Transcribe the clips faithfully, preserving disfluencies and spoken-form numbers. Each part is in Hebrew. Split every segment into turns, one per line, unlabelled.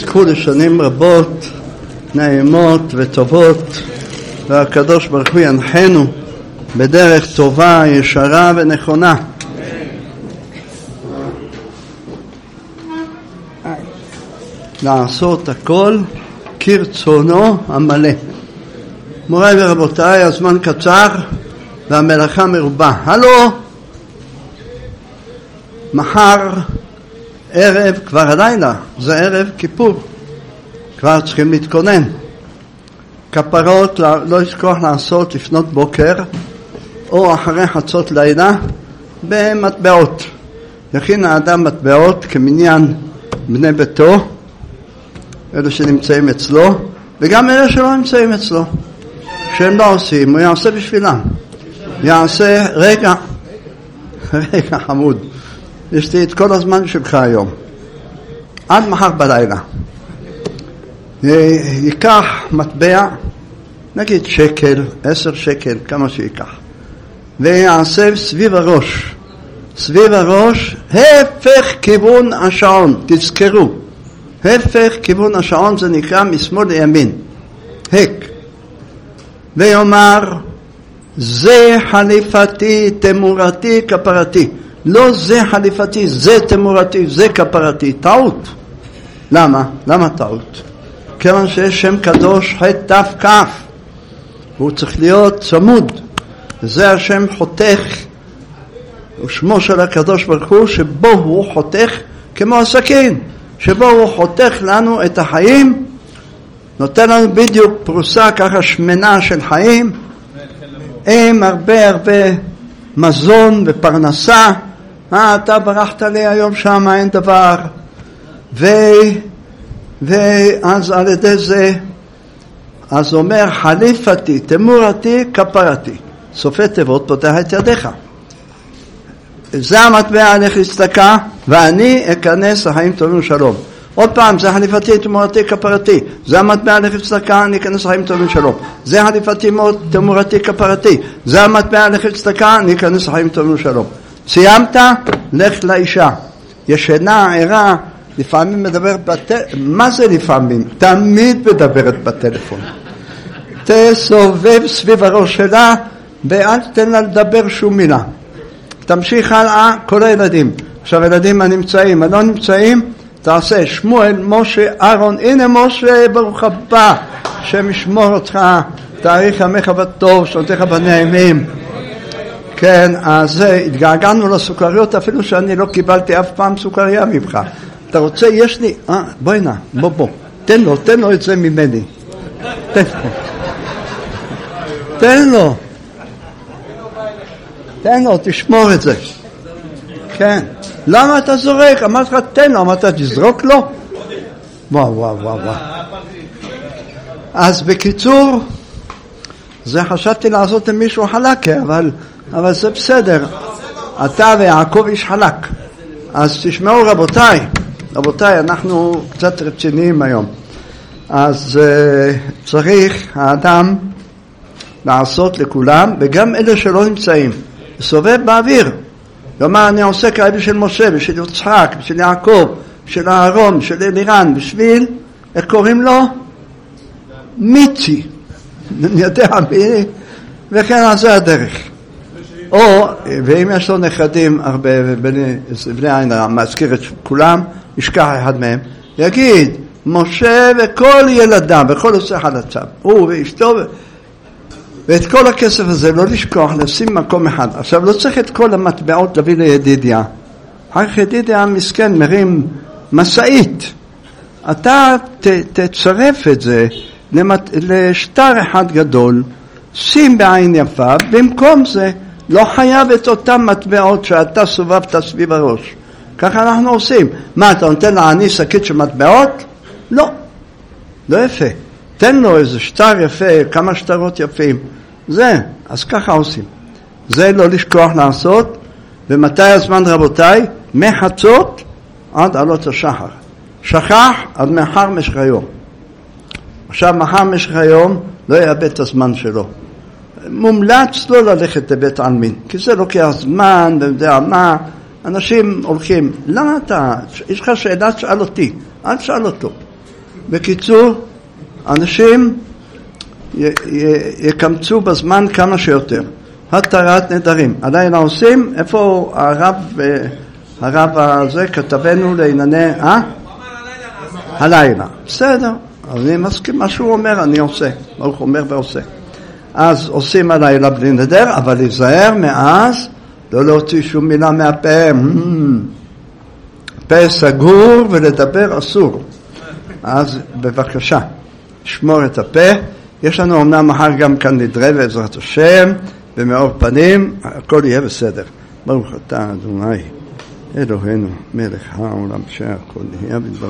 תזכו לשנים רבות, נעימות וטובות, והקדוש ברוך הוא ינחנו בדרך טובה, ישרה ונכונה. לעשות הכל כרצונו המלא. מוריי ורבותיי, הזמן קצר והמלאכה מרובה. הלו, מחר ערב, כבר הלילה, זה ערב כיפור, כבר צריכים להתכונן. כפרות לא לשכוח לעשות לפנות בוקר או אחרי חצות לילה במטבעות. יכין האדם מטבעות כמניין בני ביתו, אלה שנמצאים אצלו וגם אלה שלא נמצאים אצלו, שהם לא עושים, הוא יעשה בשבילם. יעשה רגע רגע חמוד, יש לי את כל הזמן שלך היום עד מחר בלילה. ייקח מטבע, נגיד שקל, עשר שקל, כמה שיקח, ויעשה סביב הראש, סביב הראש הפך כיוון השעון. תזכרו, הפך כיוון השעון, זה נקרא משמאל לימין, הק. ויאמר זה חליפתי תמורתי כפרתי. לא זה חליפתי, זה תמורתי, זה כפרתי. טעות. למה? למה טעות? כיוון שיש שם קדוש ח' ת' כ', והוא צריך להיות צמוד. זה השם חותך, ושמו של הקדוש ברוך הוא, שבו הוא חותך כמו הסכין, שבו הוא חותך לנו את החיים, נותן לנו בדיוק פרוסה ככה שמנה של חיים, עם הרבה הרבה מזון ופרנסה. מה אתה ברחת לי היום שם, אין דבר. ו... ואז על ידי זה, אז אומר חליפתי תמורתי כפרתי, סופי תיבות פותח את ידיך. זה המטבע הלך לצדקה, ואני אכנס לחיים טובים ושלום. עוד פעם, זה חליפתי תמורתי כפרתי, זה המטבע הלך לצדקה, אני אכנס לחיים טובים ושלום. זה חליפתי תמורתי כפרתי, זה המטבע הלך לצדקה, אני אכנס לחיים טובים ושלום. סיימת? לך לאישה. ישנה, ערה, לפעמים מדברת בטלפון. מה זה לפעמים? תמיד מדברת בטלפון. תסובב סביב הראש שלה ואל תתן לה לדבר שום מילה. תמשיך הלאה. כל הילדים, עכשיו הילדים הנמצאים, הלא נמצאים, תעשה שמואל, משה, אהרון. הנה משה, ברוך הבא, השם ישמור אותך, תאריך ימיך בטוב, שנותיך בנעימים. כן, אז התגעגענו לסוכריות, אפילו שאני לא קיבלתי אף פעם סוכריה ממך. אתה רוצה? יש לי, אה, בואי נע, בוא בוא, תן לו, תן לו את זה ממני, תן לו, תן לו, תן לו, תשמור את זה. כן, למה אתה זורק? אמרת לך תן לו, אמרת תזרוק לו? וואו וואו וואו וואו. אז בקיצור, זה חשבתי לעשות עם מישהו חלקה, אבל אבל זה בסדר, אתה ויעקב איש חלק. אז תשמעו רבותיי, רבותיי, אנחנו קצת רציניים היום. אז uh, צריך האדם לעשות לכולם, וגם אלה שלא נמצאים, סובב באוויר. כלומר, אני עושה כאלה בשביל משה, בשביל יצחק, בשביל יעקב, בשביל אהרון, בשביל אלירן, בשביל, איך קוראים לו? מיצי. אני יודע מי, וכן על זה הדרך. או, ואם יש לו נכדים הרבה, בני, בני עין הרע, מזכיר את כולם, ישכח אחד מהם, יגיד, משה וכל ילדיו, וכל עושה חלציו, הוא ואשתו, ואת כל הכסף הזה לא לשכוח, לשים מקום אחד. עכשיו, לא צריך את כל המטבעות להביא לידידיה. אחר ידידיה מסכן, מרים מסעית. אתה ת, תצרף את זה למת, לשטר אחד גדול, שים בעין יפה, במקום זה, לא חייב את אותם מטבעות שאתה סובבת סביב הראש. ככה אנחנו עושים. מה, אתה נותן לעני שקית של מטבעות? לא. לא יפה. תן לו איזה שטר יפה, כמה שטרות יפים. זה, אז ככה עושים. זה לא לשכוח לעשות. ומתי הזמן רבותיי? מחצות עד עלות השחר. שכח עד מחר משך היום. עכשיו מחר משך היום לא יאבד את הזמן שלו. מומלץ לא ללכת לבית עלמין, כי זה לוקח זמן, ויודע מה, אנשים הולכים, למה אתה, יש לך שאלה, שאל אותי, אל שאל אותו. בקיצור, אנשים יקמצו בזמן כמה שיותר. התרת נדרים. עדיין עושים, איפה הרב, הרב הזה כתבנו לענייני, אה? הלילה. בסדר, אני מסכים מה שהוא אומר, אני עושה. מה הוא אומר ועושה. אז עושים הלילה בלי נדר, אבל להיזהר מאז, לא להוציא שום מילה מהפה. פה סגור ולדבר אסור. אז בבקשה, שמור את הפה. יש לנו אמנם מחר גם כאן נדרה בעזרת השם, במאור פנים, הכל יהיה בסדר. ברוך אתה אדוני, אלוהינו, מלך העולם שהכל יהיה בדברו.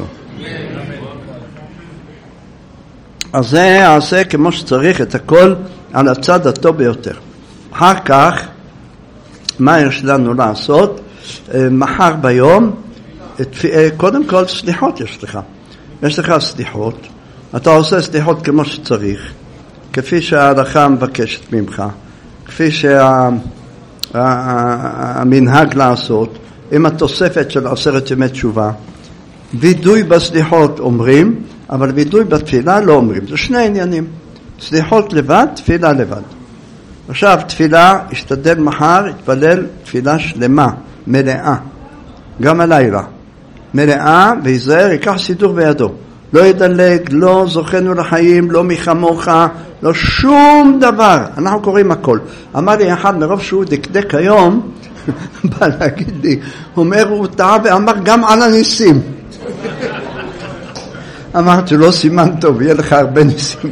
אז זה יעשה כמו שצריך את הכל על הצד הטוב ביותר. אחר כך, מה יש לנו לעשות? מחר ביום, קודם כל סליחות יש לך. יש לך סליחות. אתה עושה סליחות כמו שצריך, כפי שההלכה מבקשת ממך, כפי שהמנהג לעשות, עם התוספת של עשרת ימי תשובה. וידוי בסליחות אומרים, אבל וידוי בתפילה לא אומרים. זה שני עניינים. סליחות לבד, תפילה לבד. עכשיו, תפילה, השתדל מחר, התפלל תפילה שלמה, מלאה. גם הלילה. מלאה, ויזהר, ייקח סידור בידו. לא ידלג, לא זוכנו לחיים, לא מחמוך, לא שום דבר. אנחנו קוראים הכל. אמר לי אחד מרוב שהוא דקדק היום, בא להגיד לי, הוא אומר, הוא טעה ואמר גם על הניסים. אמרתי, לא סימן טוב, יהיה לך הרבה ניסים.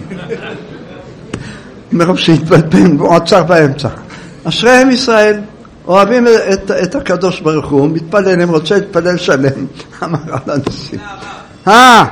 מרוב שהתבלבן, הוא עצר באמצע. אשריהם ישראל, אוהבים את, את הקדוש ברוך הוא, מתפללים, רוצה להתפלל שלם. אמר על הניסים. אה!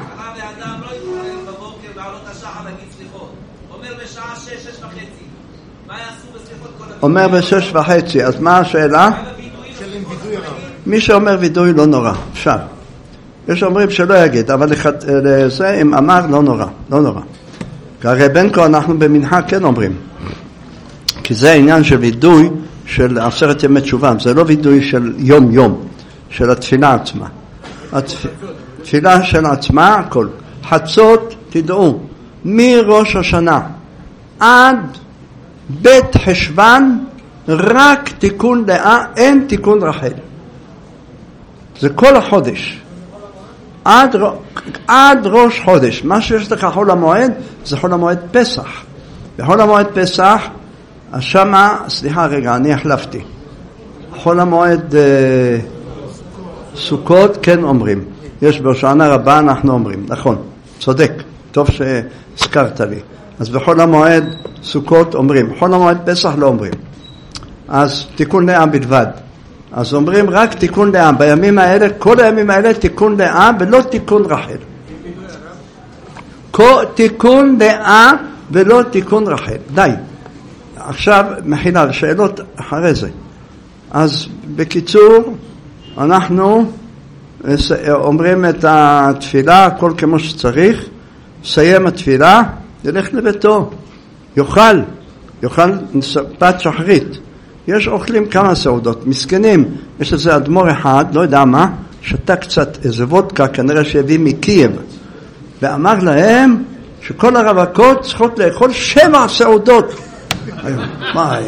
אומר בשש וחצי, אז מה השאלה? מי שאומר וידוי לא נורא, אפשר. יש שאומרים שלא יגיד, אבל לזה אם אמר לא נורא, לא נורא. הרי בין כה אנחנו במנהג כן אומרים, כי זה העניין של וידוי של עשרת ימי תשובה, זה לא וידוי של יום יום, של התפילה עצמה. התפילה של עצמה, הכל. חצות, תדעו, מראש השנה עד בית חשבן, רק תיקון דעה, אין תיקון רחל. זה כל החודש. עד, עד ראש חודש. מה שיש לך חול המועד, זה חול המועד פסח. בחול המועד פסח, שמה, סליחה רגע, אני החלפתי. חול המועד אה, סוכות, כן אומרים. יש בהושענא רבה, אנחנו אומרים. נכון, צודק. טוב שהזכרת לי. אז בחול המועד סוכות אומרים, בחול המועד פסח לא אומרים. אז תיקון דעה בלבד. אז אומרים רק תיקון דעה. בימים האלה, כל הימים האלה תיקון דעה ולא תיקון רחל. תיקון דעה ולא תיקון רחל. די. עכשיו מחילה לשאלות אחרי זה. אז בקיצור, אנחנו אומרים את התפילה, הכל כמו שצריך, סיים התפילה, ילך לביתו, יאכל, יאכל סעודת שחרית. יש אוכלים כמה סעודות, מסכנים, יש איזה אדמו"ר אחד, לא יודע מה, שתה קצת איזה וודקה, כנראה שהביא מקייב, ואמר להם שכל הרווקות צריכות לאכול שבע סעודות. וואי,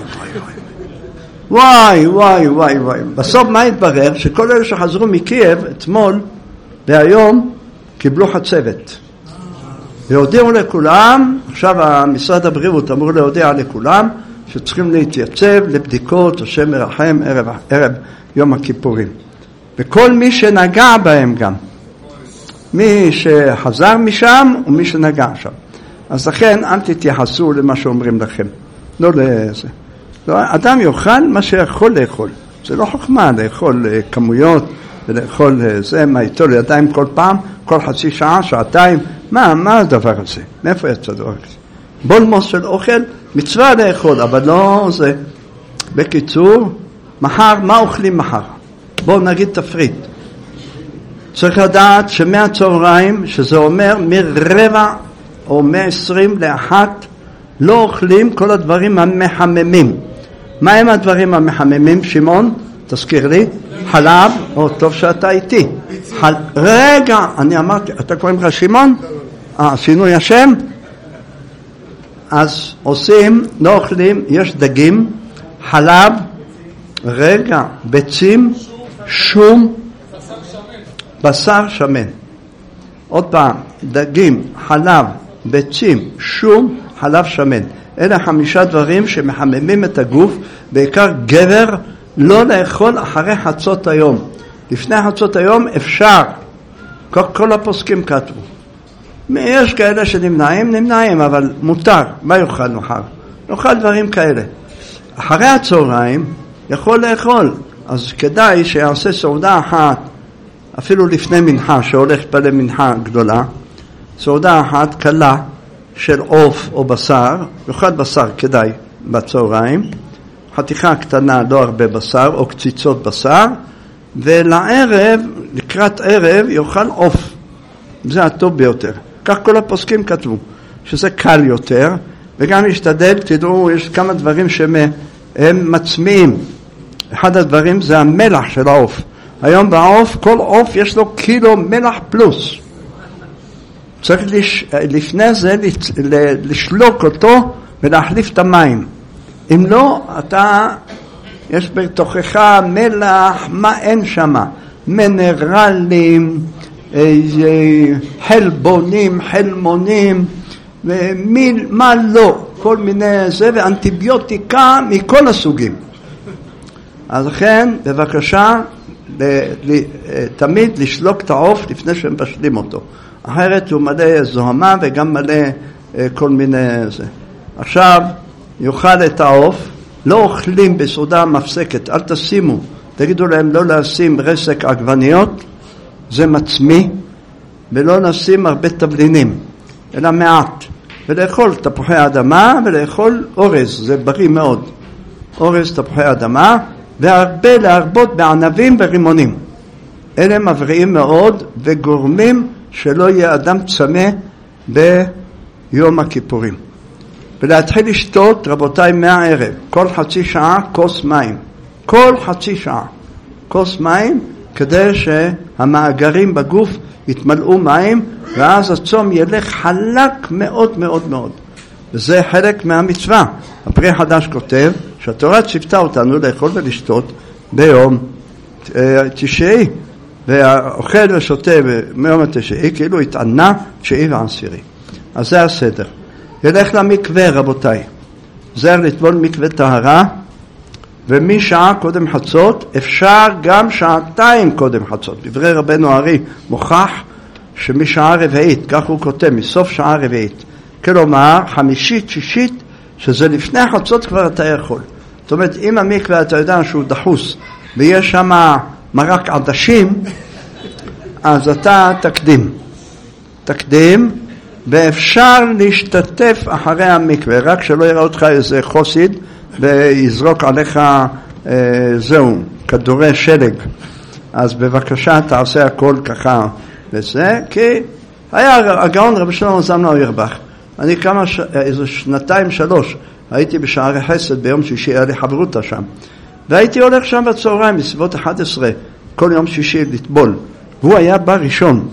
וואי, וואי, וואי, וואי. בסוף מה התברר? שכל אלה שחזרו מקייב אתמול והיום קיבלו חצבת. והודיעו לכולם, עכשיו המשרד הבריאות אמור להודיע לכולם, שצריכים להתייצב לבדיקות, השם מרחם, ערב, ערב יום הכיפורים. וכל מי שנגע בהם גם. מי שחזר משם ומי שנגע שם. אז לכן אל תתייחסו למה שאומרים לכם. לא לזה. לא, אדם יאכל מה שיכול לאכול. זה לא חוכמה לאכול כמויות ולאכול זה, מה איתו לידיים כל פעם, כל חצי שעה, שעתיים. מה, מה הדבר הזה? מאיפה יצא דבר כזה? בולמוס של אוכל, מצווה לאכול, אבל לא זה. בקיצור, מחר, מה אוכלים מחר? בואו נגיד תפריט. צריך לדעת שמהצהריים, שזה אומר מרבע או מ-עשרים לאחת, לא אוכלים כל הדברים המחממים. מה הם הדברים המחממים, שמעון? תזכיר לי. חלב, או טוב שאתה איתי. חל... רגע, אני אמרתי, אתה קוראים לך שמעון? אה, שינוי השם? אז עושים, לא אוכלים, יש דגים, חלב, רגע, ביצים, שום, בשר שמן. עוד פעם, דגים, חלב, ביצים, שום, חלב שמן. אלה חמישה דברים שמחממים את הגוף, בעיקר גבר, לא לאכול אחרי חצות היום. לפני חצות היום אפשר, כל, כל הפוסקים כתבו. יש כאלה שנמנעים, נמנעים, אבל מותר. מה יאכל מחר? נאכל דברים כאלה. אחרי הצהריים יכול לאכול, אז כדאי שיעשה סעודה אחת, אפילו לפני מנחה, שהולך פלה מנחה גדולה, סעודה אחת קלה של עוף או בשר, יאכל בשר כדאי בצהריים, חתיכה קטנה, לא הרבה בשר, או קציצות בשר, ולערב, לקראת ערב, יאכל עוף. זה הטוב ביותר. כך כל הפוסקים כתבו, שזה קל יותר, וגם להשתדל, תדעו, יש כמה דברים שהם מצמיעים. אחד הדברים זה המלח של העוף. היום בעוף, כל עוף יש לו קילו מלח פלוס. צריך לש... לפני זה לשלוק אותו ולהחליף את המים. אם לא, אתה, יש בתוכך מלח, מה אין שמה? מינרלים, חלבונים, חלמונים, ומיל, מה לא, כל מיני זה, ואנטיביוטיקה מכל הסוגים. אז לכן, בבקשה, ל, ל, תמיד לשלוק את העוף לפני שהם בשלים אותו. אחרת הוא מלא זוהמה וגם מלא כל מיני זה. עכשיו, יאכל את העוף, לא אוכלים בסעודה מפסקת, אל תשימו, תגידו להם לא לשים רסק עגבניות, זה מצמי, ולא נשים הרבה תבלינים, אלא מעט. ולאכול תפוחי אדמה ולאכול אורז, זה בריא מאוד. אורז, תפוחי אדמה, והרבה להרבות בענבים ורימונים. אלה מבריאים מאוד וגורמים שלא יהיה אדם צמא ביום הכיפורים. ולהתחיל לשתות, רבותיי, מהערב, כל חצי שעה כוס מים. כל חצי שעה כוס מים, כדי שהמאגרים בגוף יתמלאו מים, ואז הצום ילך חלק מאוד מאוד מאוד. וזה חלק מהמצווה. הפרי החדש כותב שהתורה ציוותה אותנו לאכול ולשתות ביום תשעי, והאוכל ושותה ביום התשעי כאילו התענה תשעי ועשירי. אז זה הסדר. ילך למקווה, רבותיי. זר לטבול מקווה טהרה, ומשעה קודם חצות, אפשר גם שעתיים קודם חצות. דברי רבנו הארי מוכח שמשעה רביעית, כך הוא כותב, מסוף שעה רביעית. כלומר, חמישית, שישית, שזה לפני חצות כבר אתה יכול. זאת אומרת, אם המקווה אתה יודע שהוא דחוס, ויש שם מרק עדשים, אז אתה תקדים. תקדים, ואפשר להשתתף אחרי המקווה, רק שלא יראה אותך איזה חוסיד, ויזרוק עליך אה, זהו, כדורי שלג. אז בבקשה תעשה הכל ככה לזה, כי היה הגאון רבי שלמה זלמן אוירבך. אני כמה, ש... איזה שנתיים שלוש, הייתי בשערי חסד ביום שישי, היה לי חברותה שם. והייתי הולך שם בצהריים, בסביבות אחת עשרה, כל יום שישי לטבול. והוא היה בא ראשון.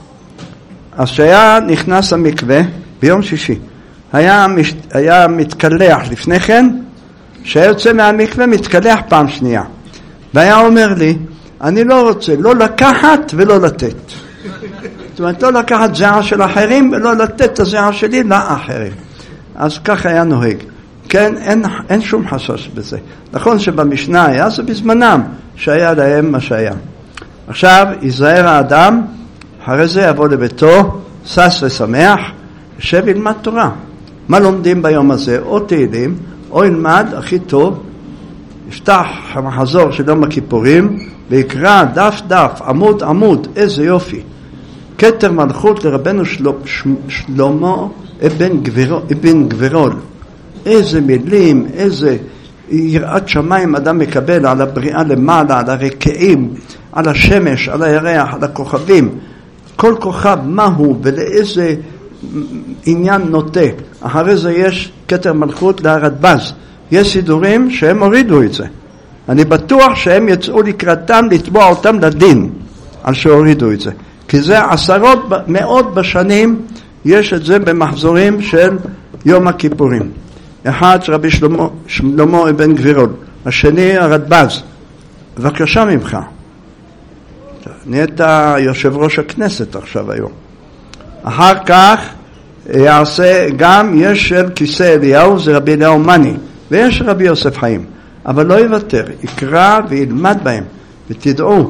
אז שהיה נכנס למקווה ביום שישי, היה, מש... היה מתקלח לפני כן, שהיה יוצא מהמקווה מתקלח פעם שנייה. והיה אומר לי, אני לא רוצה לא לקחת ולא לתת. זאת אומרת, לא לקחת זהה של אחרים ולא לתת את הזהה שלי לאחרים. אז כך היה נוהג. כן, אין, אין שום חשש בזה. נכון שבמשנה היה, זה בזמנם שהיה להם מה שהיה. עכשיו, יזהר האדם, אחרי זה יבוא לביתו, שש ושמח, יושב ילמד תורה. מה לומדים ביום הזה? או תהילים, או ילמד, הכי טוב, יפתח המחזור של יום הכיפורים, ויקרא דף דף, עמוד עמוד, איזה יופי. כתר מלכות לרבנו שלמה אבן גבירול, אבן גבירול. איזה מילים, איזה יראת שמיים אדם מקבל על הבריאה למעלה, על הרקעים, על השמש, על הירח, על הכוכבים. כל כוכב מהו ולאיזה עניין נוטה. אחרי זה יש כתר מלכות להרדב"ז. יש סידורים שהם הורידו את זה. אני בטוח שהם יצאו לקראתם לתבוע אותם לדין על שהורידו את זה. כי זה עשרות מאות בשנים יש את זה במחזורים של יום הכיפורים. אחד רבי שלמה, שלמה אבן גבירול, השני הרדב"ז. בבקשה ממך, נהיית יושב ראש הכנסת עכשיו היום. אחר כך יעשה גם, יש של כיסא אליהו, זה רבי אליהו מני, ויש רבי יוסף חיים, אבל לא יוותר, יקרא וילמד בהם. ותדעו,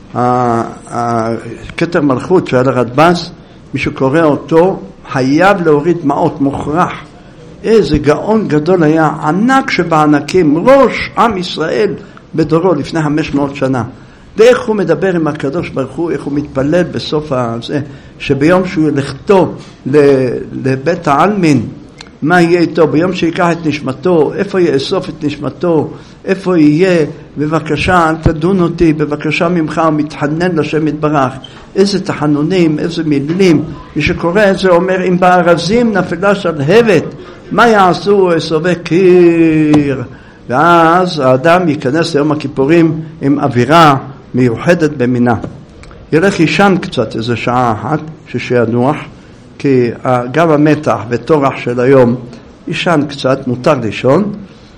הכתר מלכות של הרדב"ז, מי שקורא אותו חייב להוריד דמעות, מוכרח. איזה גאון גדול היה, ענק שבענקים, ראש עם ישראל בדורו לפני חמש מאות שנה. ואיך הוא מדבר עם הקדוש ברוך הוא, איך הוא מתפלל בסוף הזה, שביום שהוא ילכתו לבית העלמין, מה יהיה איתו? ביום שיקח את נשמתו, איפה יאסוף את נשמתו, איפה יהיה? בבקשה, אל תדון אותי, בבקשה ממך, הוא מתחנן לשם יתברך. איזה תחנונים, איזה מילים. מי שקורא את זה אומר, אם בארזים נפלה שלהבת, מה יעשו אסובי קיר? ואז האדם ייכנס ליום הכיפורים עם אווירה מיוחדת במינה. ילך ישן קצת איזה שעה אחת, ששינוח, כי גם המתח וטורח של היום ישן קצת, מותר לישון,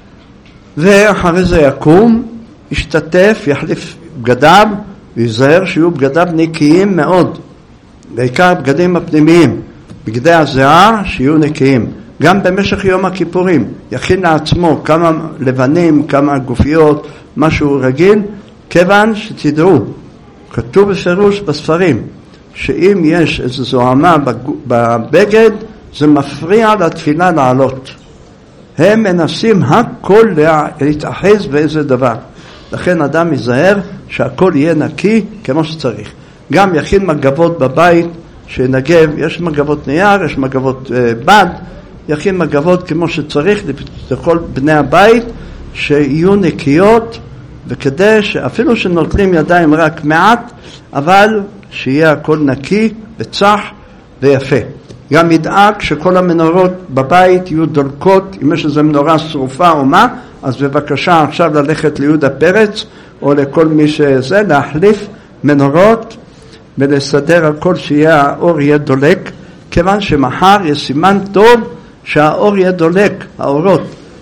ואחרי זה יקום, ישתתף, יחליף בגדיו, ויזהר שיהיו בגדיו נקיים מאוד, בעיקר בגדים הפנימיים, בגדי הזיעה שיהיו נקיים. גם במשך יום הכיפורים יכין לעצמו כמה לבנים, כמה גופיות, משהו רגיל, כיוון שתדעו, כתוב בפירוש בספרים, שאם יש איזו זוהמה בבגד, זה מפריע לתפילה לעלות. הם מנסים הכל להתאחז באיזה דבר. לכן אדם יזהר שהכל יהיה נקי כמו שצריך. גם יכין מגבות בבית, שנגב, יש מגבות נייר, יש מגבות uh, בד, יכין מגבות כמו שצריך לכל בני הבית, שיהיו נקיות, וכדי שאפילו שנוטלים ידיים רק מעט, אבל שיהיה הכל נקי וצח ויפה. גם ידאג שכל המנורות בבית יהיו דולקות, אם יש איזו מנורה שרופה או מה, אז בבקשה עכשיו ללכת ליהודה פרץ, או לכל מי שזה, להחליף מנורות, ולסדר הכל שיהיה, האור יהיה דולק, כיוון שמחר יש סימן טוב שהאור יהיה דולק, האורות.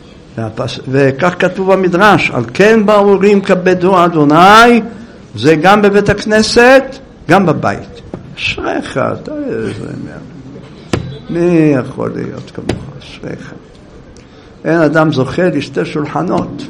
וכך כתוב במדרש, על כן באורים כבדו אדוני, זה גם בבית הכנסת, גם בבית. אשריך, אתה איזה מי יכול להיות כמוך, אשריך. אין אדם זוכה לשתי שולחנות.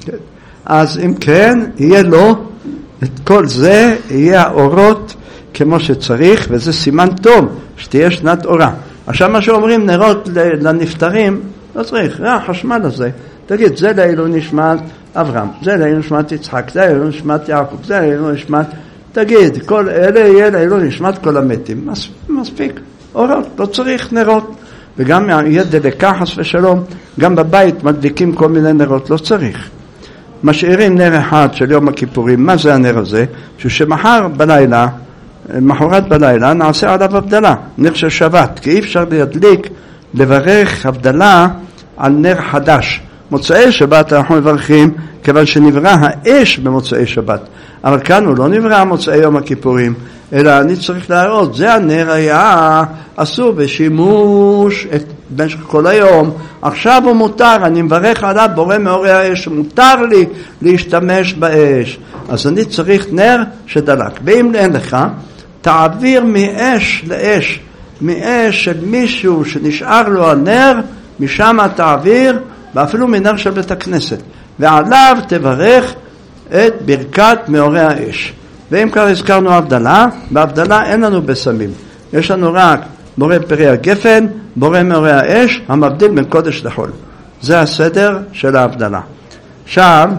אז אם כן, יהיה לו את כל זה, יהיה האורות כמו שצריך, וזה סימן טוב, שתהיה שנת אורה. עכשיו מה שאומרים נרות לנפטרים, לא צריך, רע החשמל הזה. תגיד, זה לאלו נשמת אברהם, זה לאלו נשמת יצחק, זה לאלו נשמת יעקב, זה לאלו נשמת... תגיד, כל אלה יהיה לאלו נשמת כל המתים. מספיק, אורות, לא צריך נרות. וגם יהיה דלקה חס ושלום, גם בבית מדליקים כל מיני נרות, לא צריך. משאירים נר אחד של יום הכיפורים. מה זה הנר הזה? שמחר בלילה, מחרת בלילה, נעשה עליו הבדלה, נר של שבת, כי אי אפשר להדליק, לברך הבדלה על נר חדש. מוצאי שבת אנחנו מברכים, כיוון שנברא האש במוצאי שבת. אבל כאן הוא לא נברא מוצאי יום הכיפורים, אלא אני צריך להראות, זה הנר היה אסור בשימוש במשך כל היום, עכשיו הוא מותר, אני מברך עליו בורא מאורי האש, מותר לי להשתמש באש. אז אני צריך נר שדלק. ואם אין לך, תעביר מאש לאש, מאש של מישהו שנשאר לו הנר, משם תעביר, ואפילו מנר של בית הכנסת, ועליו תברך את ברכת מאורי האש. ואם כבר הזכרנו הבדלה, בהבדלה אין לנו בסמים, יש לנו רק בורא פרי הגפן, בורא מאורי האש, המבדיל בין קודש לחול. זה הסדר של ההבדלה. עכשיו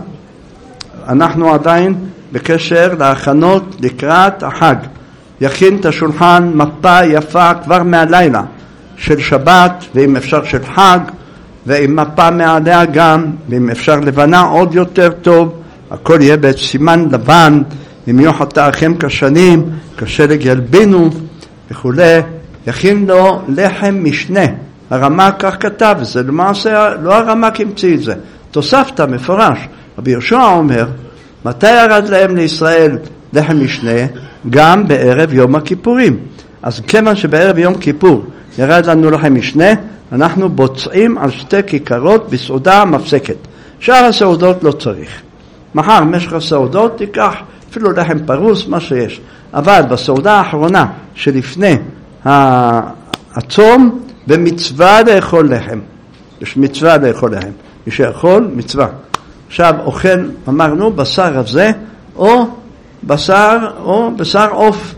אנחנו עדיין בקשר להכנות לקראת החג. יכין את השולחן, מפה יפה כבר מהלילה של שבת, ואם אפשר של חג, ועם מפה מעליה גם, ואם אפשר לבנה עוד יותר טוב, הכל יהיה בסימן לבן, אם יוחת האחים כשנים, כשלג ילבינו וכו'. יכין לו לחם משנה. הרמ"ק כך כתב, זה למעשה לא הרמ"ק המציא את זה, תוספת מפורש. רבי יהושע אומר, מתי ירד להם לישראל לחם משנה? גם בערב יום הכיפורים. אז כיוון שבערב יום כיפור ירד לנו לכם משנה, אנחנו בוצעים על שתי כיכרות בסעודה מפסקת. שאר הסעודות לא צריך. מחר משך הסעודות תיקח אפילו לחם פרוס, מה שיש. אבל בסעודה האחרונה שלפני הצום, במצווה לאכול לחם. יש מצווה לאכול לחם. מי שיכול, מצווה. עכשיו אוכל, אמרנו, בשר הזה, או בשר, או בשר עוף.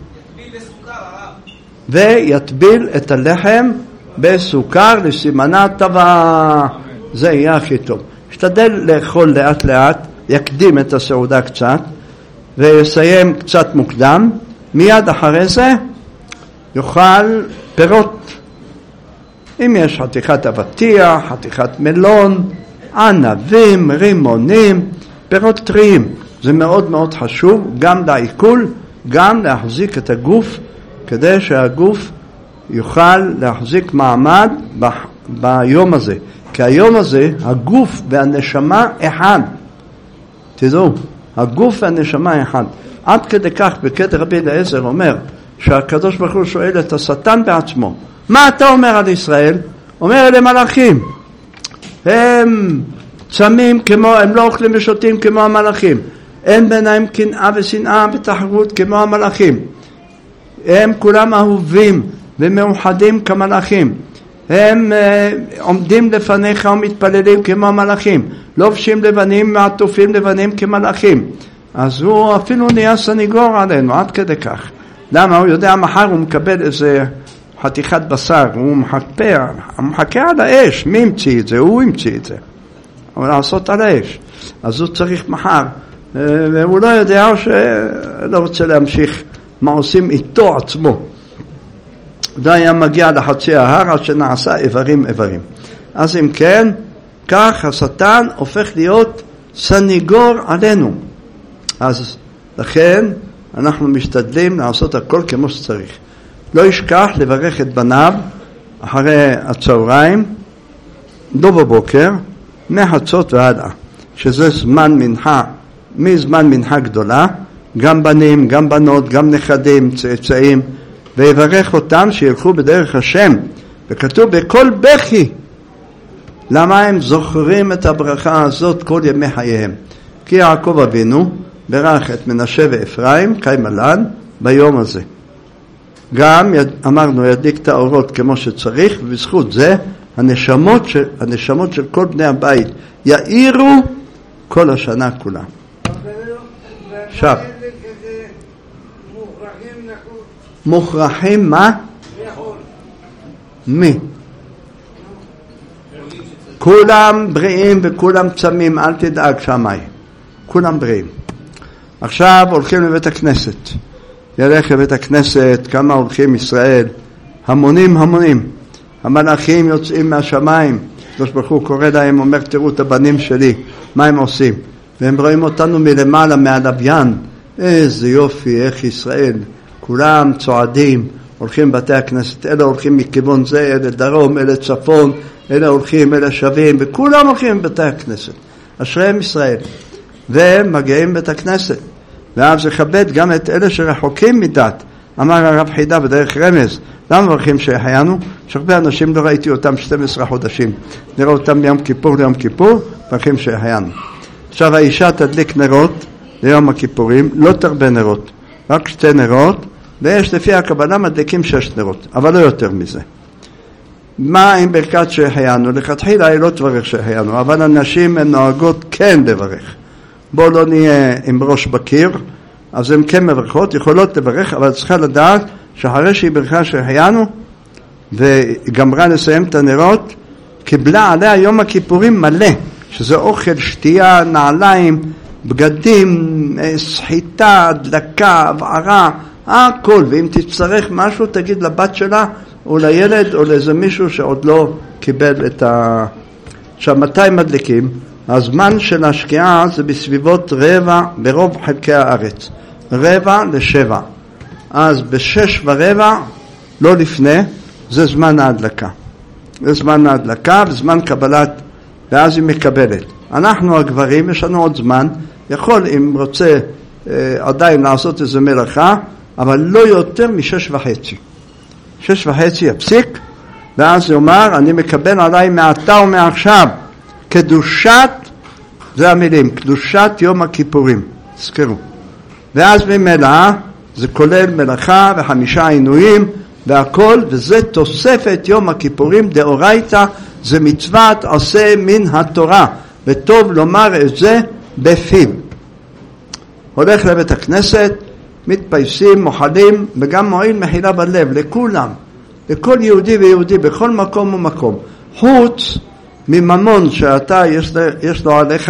ויטביל את הלחם בסוכר לסימנה טבע. זה יהיה הכי טוב. השתדל לאכול לאט לאט, יקדים את הסעודה קצת, ויסיים קצת מוקדם. מיד אחרי זה יאכל פירות. אם יש חתיכת אבטיח, חתיכת מלון, ענבים, רימונים, פירות טריים. זה מאוד מאוד חשוב, גם לעיכול, גם להחזיק את הגוף, כדי שהגוף יוכל להחזיק מעמד ב- ביום הזה. כי היום הזה, הגוף והנשמה אחד. תדעו, הגוף והנשמה אחד. עד כדי כך, בקטע רבי אליעזר אומר, שהקדוש ברוך הוא שואל את השטן בעצמו, מה אתה אומר על ישראל? אומר אלה מלאכים. הם צמים כמו, הם לא אוכלים ושותים כמו המלאכים. אין ביניהם קנאה ושנאה ותחרות כמו המלאכים. הם כולם אהובים ומאוחדים כמלאכים. הם uh, עומדים לפניך ומתפללים כמו המלאכים. לובשים לבנים ועטופים לבנים כמלאכים. אז הוא אפילו נהיה סניגור עלינו, עד כדי כך. למה? הוא יודע מחר הוא מקבל איזה חתיכת בשר, הוא מחכה, הוא מחכה על האש. מי המציא את זה? הוא המציא את זה. אבל לעשות על האש. אז הוא צריך מחר. והוא לא יודע שלא רוצה להמשיך מה עושים איתו עצמו. זה היה מגיע לחצי ההר עד שנעשה איברים איברים. אז אם כן, כך השטן הופך להיות סניגור עלינו. אז לכן אנחנו משתדלים לעשות הכל כמו שצריך. לא ישכח לברך את בניו אחרי הצהריים, לא בבוקר, מחצות והלאה, שזה זמן מנחה, מזמן מנחה גדולה, גם בנים, גם בנות, גם נכדים, צאצאים, ויברך אותם שילכו בדרך השם. וכתוב בכל בכי. למה הם זוכרים את הברכה הזאת כל ימי חייהם? כי יעקב אבינו ברך את מנשה ואפרים קיימלן ביום הזה. גם אמרנו ידליק את האורות כמו שצריך, ובזכות זה הנשמות של, הנשמות של כל בני הבית יאירו כל השנה כולה. עכשיו מוכרחים מה? מי? כולם בריאים וכולם צמים, אל תדאג שמי, כולם בריאים. עכשיו הולכים לבית הכנסת, ילך לבית הכנסת, כמה הולכים ישראל? המונים המונים. המלאכים יוצאים מהשמיים, הקדוש ברוך הוא קורא להם, אומר תראו את הבנים שלי, מה הם עושים? והם רואים אותנו מלמעלה מהלוויין. איזה יופי, איך ישראל, כולם צועדים, הולכים בתי הכנסת, אלה הולכים מכיוון זה, אלה דרום, אלה צפון, אלה הולכים, אלה שווים, וכולם הולכים בבתי הכנסת. אשריהם ישראל. והם מגיעים בית הכנסת. ואז לכבד גם את אלה שרחוקים מדת. אמר הרב חידה בדרך רמז, למה מברכים שהחיינו? שהרבה אנשים לא ראיתי אותם שנים עשר חודשים. נראה אותם מיום כיפור ליום כיפור, מברכים שהחיינו. עכשיו האישה תדליק נרות ליום הכיפורים, לא תרבה נרות, רק שתי נרות, ויש לפי הקבלה מדליקים שש נרות, אבל לא יותר מזה. מה עם ברכת שהחיינו? לכתחילה היא לא תברך שהחיינו, אבל הנשים הן נוהגות כן לברך. בואו לא נהיה עם ראש בקיר, אז הן כן מברכות, יכולות לברך, אבל צריכה לדעת שאחרי שהיא ברכה שהחיינו, וגמרה לסיים את הנרות, קיבלה עליה יום הכיפורים מלא, שזה אוכל, שתייה, נעליים, בגדים, סחיטה, דלקה, הבערה, הכל. ואם תצטרך משהו, תגיד לבת שלה, או לילד, או לאיזה מישהו שעוד לא קיבל את ה... עכשיו, מתי מדליקים? הזמן של השקיעה זה בסביבות רבע, ברוב חלקי הארץ. רבע לשבע. אז בשש ורבע, לא לפני, זה זמן ההדלקה. זה זמן ההדלקה וזמן קבלת, ואז היא מקבלת. אנחנו הגברים, יש לנו עוד זמן, יכול אם רוצה אה, עדיין לעשות איזו מלאכה, אבל לא יותר משש וחצי. שש וחצי יפסיק, ואז הוא אומר, אני מקבל עליי מעתה ומעכשיו, קדושת, זה המילים, קדושת יום הכיפורים, תזכרו. ואז ממילא, זה כולל מלאכה וחמישה עינויים והכל, וזה תוספת יום הכיפורים דאורייתא, זה מצוות עשה מן התורה, וטוב לומר את זה בפיו. הולך לבית הכנסת, מתפייסים, מוחלים, וגם מועיל מחילה בלב, לכולם, לכל יהודי ויהודי, בכל מקום ומקום. חוץ מממון שאתה, יש, יש לו עליך,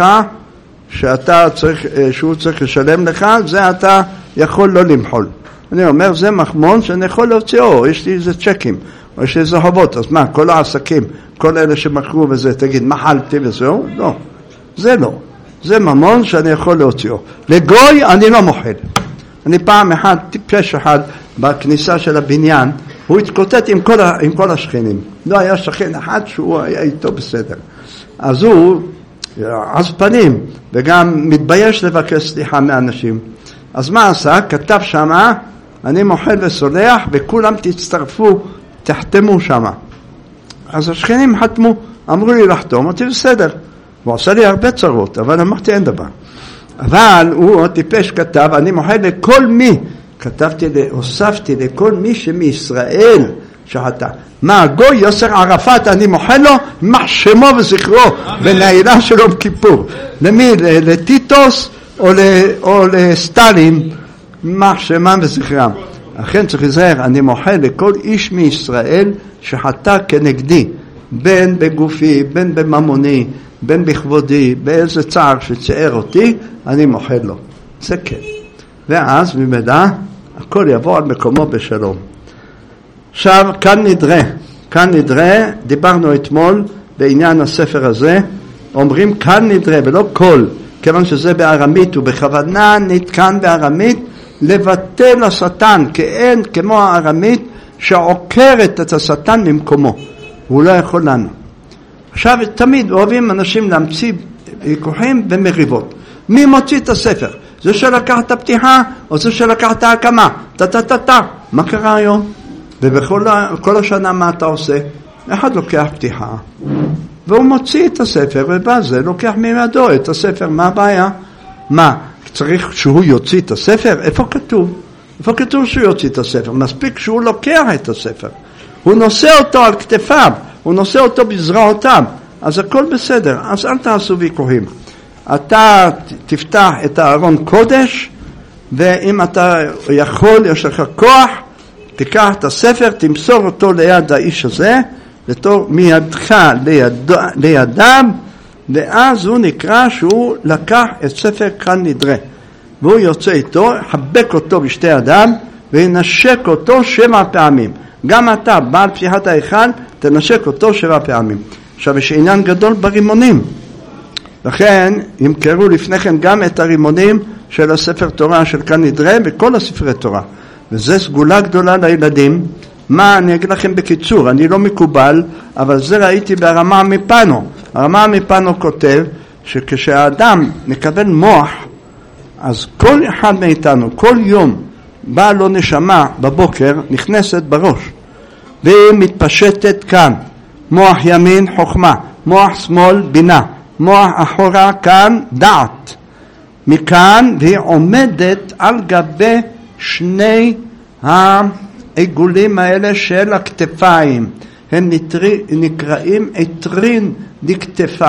שאתה צריך, שהוא צריך לשלם לך, זה אתה יכול לא למחול. אני אומר, זה מחמון שאני יכול להוציאו, יש לי איזה צ'קים, או יש לי איזה חובות, אז מה, כל העסקים, כל אלה שמכרו וזה, תגיד, מחלתי וזהו? לא, זה לא. זה ממון שאני יכול להוציאו. לגוי אני לא מוחל. אני פעם אחד, טיפש אחד, בכניסה של הבניין, הוא התקוטט עם כל, עם כל השכנים. לא היה שכן אחד שהוא היה איתו בסדר. אז הוא עז פנים, וגם מתבייש לבקש סליחה מאנשים. אז מה עשה? כתב שמה, אני מוחל וסולח, וכולם תצטרפו, תחתמו שמה. אז השכנים חתמו, אמרו לי לחתום, אמרתי בסדר. הוא עשה לי הרבה צרות, אבל אמרתי אין דבר. אבל הוא טיפש כתב, אני מוחל לכל מי, כתבתי, הוספתי לכל מי שמישראל שחטא. מה, הגוי יוסר ערפאת, אני מוחל לו, מח שמו וזכרו, בנעילה של יום כיפור. למי? לטיטוס או, או לסטלין, מח שמם וזכרם. אכן צריך לזהר, אני מוחל לכל איש מישראל שחטא כנגדי, בין בגופי, בין בממוני, בין בכבודי, באיזה צער שצער אותי, אני מוחל לו. זה כן. ואז ממדע, הכל יבוא על מקומו בשלום. עכשיו, כאן נדרה. כאן נדרה, דיברנו אתמול בעניין הספר הזה, אומרים כאן נדרה ולא כל, כיוון שזה בארמית, ובכוונה נתקן בארמית, לבטל השטן, כאין כמו הארמית, שעוקרת את השטן ממקומו. הוא לא יכול לנו. עכשיו, תמיד אוהבים אנשים להמציא ויכוחים ומריבות. מי מוציא את הספר? זה שלקח את הפתיחה, או זה שלקח את ההקמה? טה-טה-טה-טה. מה קרה היום? ובכל כל השנה מה אתה עושה? אחד לוקח פתיחה, והוא מוציא את הספר, ובזה לוקח מימדו את הספר. מה הבעיה? מה? צריך שהוא יוציא את הספר? איפה כתוב? איפה כתוב שהוא יוציא את הספר? מספיק שהוא לוקח את הספר. הוא נושא אותו על כתפיו, הוא נושא אותו בזרועותיו, אז הכל בסדר. אז אל תעשו ויכוחים. אתה תפתח את הארון קודש, ואם אתה יכול, יש לך כוח, תיקח את הספר, תמסור אותו ליד האיש הזה, לתור מידך ליד, לידם, ואז הוא נקרא שהוא לקח את ספר כאן נדרה. והוא יוצא איתו, חבק אותו בשתי ידיו, וינשק אותו שבע פעמים. גם אתה, בעל פתיחת ההיכל, תנשק אותו שבע פעמים. עכשיו, יש עניין גדול ברימונים. לכן, ימכרו לפני כן גם את הרימונים של הספר תורה של כאן נדרה, וכל הספרי תורה. וזה סגולה גדולה לילדים. מה, אני אגיד לכם בקיצור, אני לא מקובל, אבל זה ראיתי ברמה מפנו. הרמה מפנו כותב, שכשהאדם מקבל מוח, אז כל אחד מאיתנו, כל יום, בא לו נשמה בבוקר, נכנסת בראש, והיא מתפשטת כאן. מוח ימין חוכמה, מוח שמאל בינה, מוח אחורה כאן דעת. מכאן והיא עומדת על גבי שני העיגולים האלה של הכתפיים. הם נקראים עטרין דכתפה.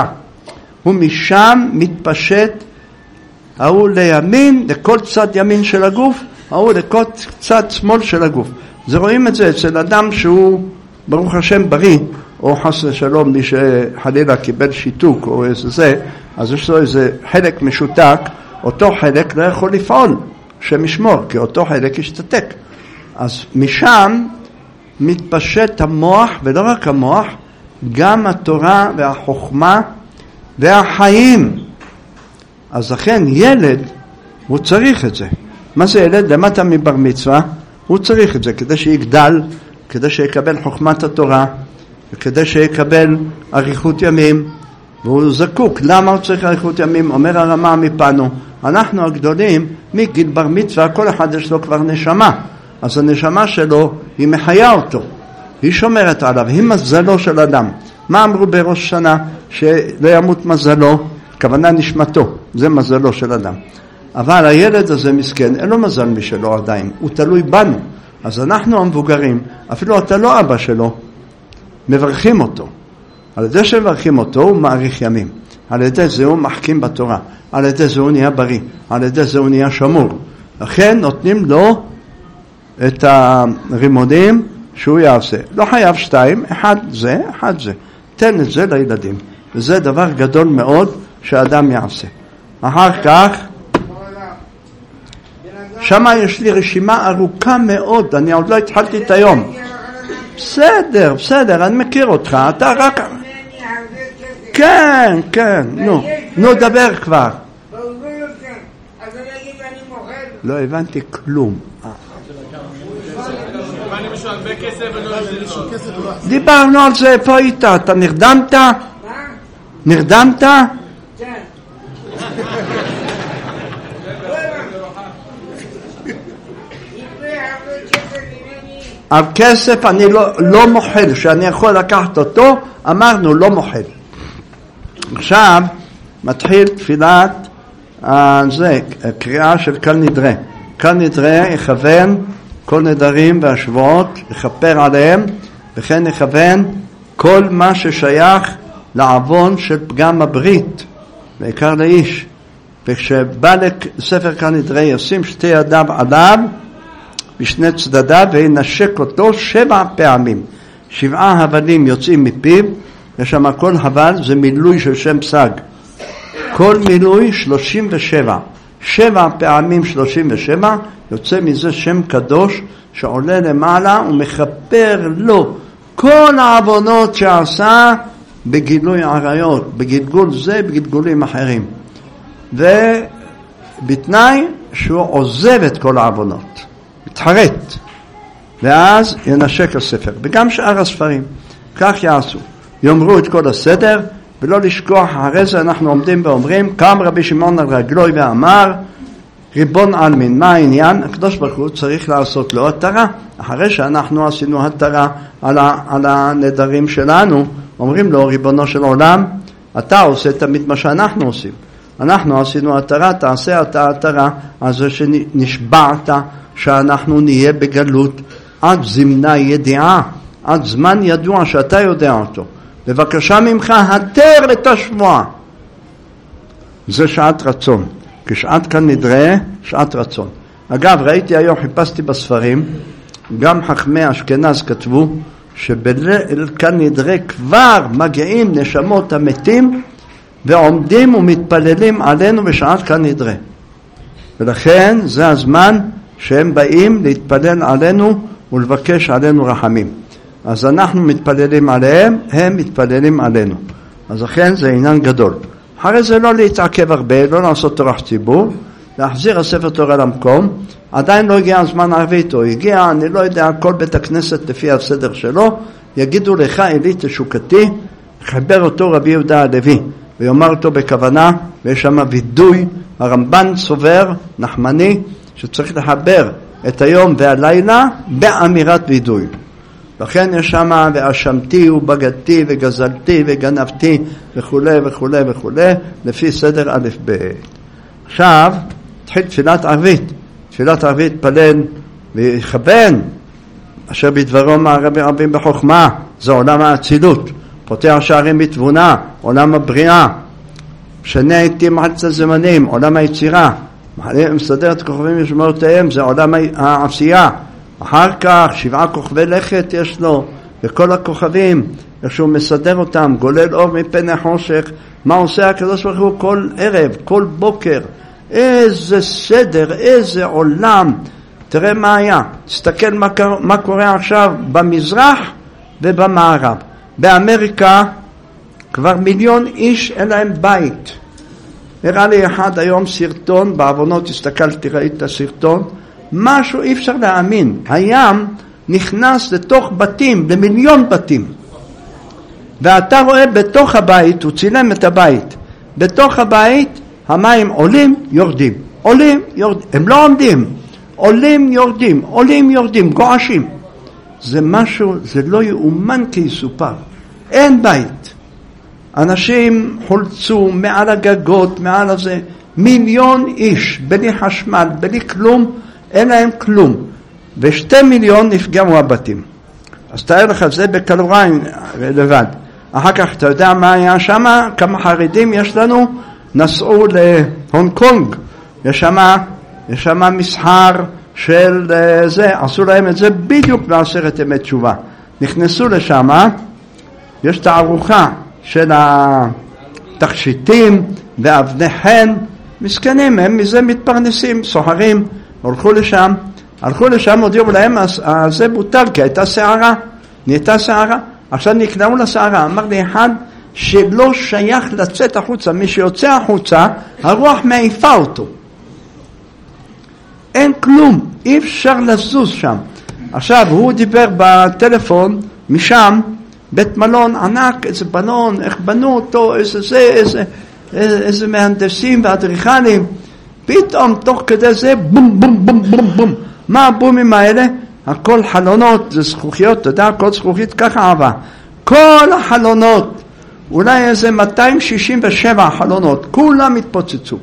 ומשם מתפשט ההוא לימין, לכל צד ימין של הגוף, ההוא לכל צד שמאל של הגוף. זה רואים את זה אצל אדם שהוא ברוך השם בריא, או חס ושלום מי שחלילה קיבל שיתוק או איזה זה, אז יש לו איזה חלק משותק, אותו חלק לא יכול לפעול, שמשמור, כי אותו חלק ישתתק. אז משם מתפשט המוח, ולא רק המוח, גם התורה והחוכמה והחיים. אז לכן ילד, הוא צריך את זה. מה זה ילד? למטה מבר מצווה, הוא צריך את זה כדי שיגדל, כדי שיקבל חוכמת התורה, וכדי שיקבל אריכות ימים, והוא זקוק. למה הוא צריך אריכות ימים? אומר הרמה מפנו, אנחנו הגדולים, מגיל בר מצווה, כל אחד יש לו כבר נשמה, אז הנשמה שלו היא מחיה אותו, היא שומרת עליו, היא מזלו של אדם. מה אמרו בראש שנה? שלא ימות מזלו, כוונה נשמתו, זה מזלו של אדם. אבל הילד הזה מסכן, אין לו מזל משלו עדיין, הוא תלוי בנו. אז אנחנו המבוגרים, אפילו אתה לא אבא שלו, מברכים אותו. על ידי שמברכים אותו הוא מאריך ימים. על ידי זה הוא מחכים בתורה. על ידי זה הוא נהיה בריא. על ידי זה הוא נהיה שמור. לכן נותנים לו את הרימונים שהוא יעשה. לא חייב שתיים, אחד זה, אחד זה. תן את זה לילדים. וזה דבר גדול מאוד שהאדם יעשה. אחר כך, שמה יש לי רשימה ארוכה מאוד, אני עוד לא התחלתי את היום. בסדר, בסדר, אני מכיר אותך, אתה רק... כן, כן, נו, נו, דבר כבר. לא הבנתי כלום. דיברנו על זה, פה היית, אתה נרדמת? נרדמת? כן. על כסף אני לא, לא מוחל, שאני יכול לקחת אותו, אמרנו לא מוחל. עכשיו מתחיל תפילת זה, קריאה של כל נדרה. כל נדרה יכוון כל נדרים והשבועות, יכפר עליהם, וכן יכוון כל מה ששייך לעוון של פגם הברית, בעיקר לאיש. וכשבא לספר כל נדרה ישים שתי ידיו עליו, בשני צדדיו, וינשק אותו שבע פעמים. שבעה הבלים יוצאים מפיו, יש שם כל הבל, זה מילוי של שם פסג. כל מילוי שלושים ושבע. שבע פעמים שלושים ושבע, יוצא מזה שם קדוש, שעולה למעלה ומכפר לו כל העוונות שעשה בגילוי עריות, בגלגול זה, בגלגולים אחרים. ובתנאי שהוא עוזב את כל העוונות. מתחרט, ואז ינשק הספר, וגם שאר הספרים. כך יעשו, יאמרו את כל הסדר, ולא לשכוח. אחרי זה אנחנו עומדים ואומרים, קם רבי שמעון על רגלוי ואמר, ריבון עלמין, מה העניין? הקדוש ברוך הוא צריך לעשות לו התרה. אחרי שאנחנו עשינו התרה על, ה, על הנדרים שלנו, אומרים לו, ריבונו של עולם, אתה עושה תמיד מה שאנחנו עושים. אנחנו עשינו התרה, תעשה אתה התרה, על זה שנשבעת, שאנחנו נהיה בגלות עד זמנה ידיעה, עד זמן ידוע שאתה יודע אותו. בבקשה ממך, התר את השבועה. זה שעת רצון. כשעת כאן נדרה, שעת רצון. אגב, ראיתי היום, חיפשתי בספרים, גם חכמי אשכנז כתבו, שבליל כאן נדרה כבר מגיעים נשמות המתים, ועומדים ומתפללים עלינו בשעת כאן נדרה. ולכן זה הזמן שהם באים להתפלל עלינו ולבקש עלינו רחמים. אז אנחנו מתפללים עליהם, הם מתפללים עלינו. אז לכן זה עניין גדול. אחרי זה לא להתעכב הרבה, לא לעשות טורח ציבור, להחזיר הספר תורה למקום. עדיין לא הגיע הזמן ערבית, או הגיע, אני לא יודע, כל בית הכנסת לפי הסדר שלו, יגידו לך אלי תשוקתי, חבר אותו רבי יהודה הלוי, ויאמר אותו בכוונה, ויש שם וידוי, הרמב"ן סובר, נחמני, שצריך לחבר את היום והלילה באמירת וידוי. לכן יש שם ואשמתי ובגדתי וגזלתי וגנבתי וכו' וכו' וכו' לפי סדר א' ב'. עכשיו תחיל תפילת ערבית. תפילת ערבית פלל ויכוון אשר בדברו מערבי רבים בחוכמה, זה עולם האצילות, פותח שערים בתבונה, עולם הבריאה, שני עיתים חלצה זמנים, עולם היצירה, מסדר את כוכבים ושמורותיהם, זה עולם העשייה. אחר כך שבעה כוכבי לכת יש לו, וכל הכוכבים, איך שהוא מסדר אותם, גולל אור מפני חושך. מה עושה הקדוש ברוך הוא כל ערב, כל בוקר? איזה סדר, איזה עולם. תראה מה היה, תסתכל מה, מה קורה עכשיו במזרח ובמערב. באמריקה כבר מיליון איש אין להם בית. הראה לי אחד היום סרטון, בעוונות הסתכלתי, ראית את הסרטון, משהו אי אפשר להאמין. הים נכנס לתוך בתים, למיליון בתים. ואתה רואה בתוך הבית, הוא צילם את הבית, בתוך הבית המים עולים, יורדים, עולים, יורדים, הם לא עומדים, עולים, יורדים, עולים, יורדים, גועשים. זה משהו, זה לא יאומן כיסופר. אין בית. אנשים חולצו מעל הגגות, מעל הזה, מיליון איש, בלי חשמל, בלי כלום, אין להם כלום. ושתי מיליון נפגעו הבתים. אז תאר לך, זה בקלוריים לבד. אחר כך אתה יודע מה היה שם? כמה חרדים יש לנו? נסעו להונג קונג. יש שם, יש שם מסחר של זה, עשו להם את זה בדיוק בעשרת ימי תשובה. נכנסו לשם, יש תערוכה של התכשיטים ואבני חן, מסכנים, הם מזה מתפרנסים, סוחרים, הולכו לשם, הלכו לשם, הודיעו להם, אז זה בוטל, כי הייתה שערה, נהייתה שערה, עכשיו נקנעו לשערה, אמר לי אחד, שלא שייך לצאת החוצה, מי שיוצא החוצה, הרוח מעיפה אותו. אין כלום, אי אפשר לזוז שם. עכשיו, הוא דיבר בטלפון, משם, בית מלון ענק, איזה בלון, איך בנו אותו, איזה זה, איזה, איזה, איזה מהנדסים ואדריכלים. פתאום, תוך כדי זה, בום, בום, בום, בום, בום. מה הבומים האלה? הכל חלונות, זה זכוכיות, אתה יודע, כל זכוכית ככה אהבה. כל החלונות, אולי איזה מאתיים שישים ושבע חלונות, כולם התפוצצו.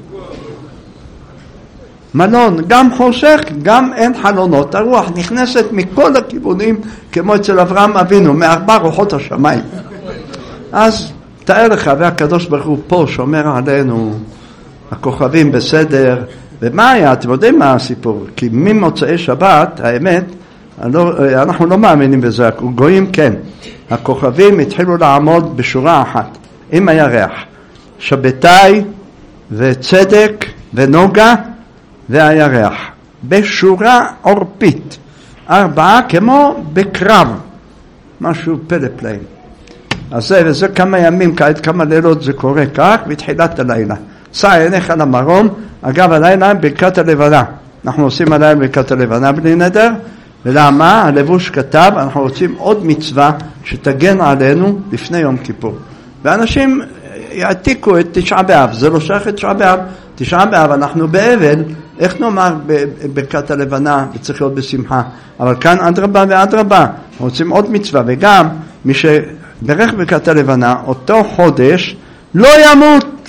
מלון, גם חושך, גם אין חלונות. הרוח נכנסת מכל הכיוונים, כמו אצל אברהם אבינו, מארבע רוחות השמיים. אז תאר לך, והקדוש ברוך הוא פה שומר עלינו, הכוכבים בסדר. ומה היה? אתם יודעים מה הסיפור? כי ממוצאי שבת, האמת, אנחנו לא מאמינים בזה, גויים כן. הכוכבים התחילו לעמוד בשורה אחת, עם הירח. שבתאי וצדק ונוגה והירח. בשורה עורפית. ארבעה כמו בקרב. משהו פלא פלאים. אז זה, וזה כמה ימים, כעת כמה לילות זה קורה כך, בתחילת הלילה. שא עיניך למרום, אגב הלילה ברכת הלבנה. אנחנו עושים הלילה ברכת הלבנה בלי נדר, ולמה? הלבוש כתב, אנחנו רוצים עוד מצווה שתגן עלינו לפני יום כיפור. ואנשים יעתיקו את תשעה באב, זה לא שייך את תשעה באב, תשעה באב אנחנו באבל, איך נאמר ברכת הלבנה וצריך להיות בשמחה, אבל כאן אדרבה ואדרבה, רוצים עוד מצווה, וגם מי שברך ברכת הלבנה, אותו חודש לא ימות,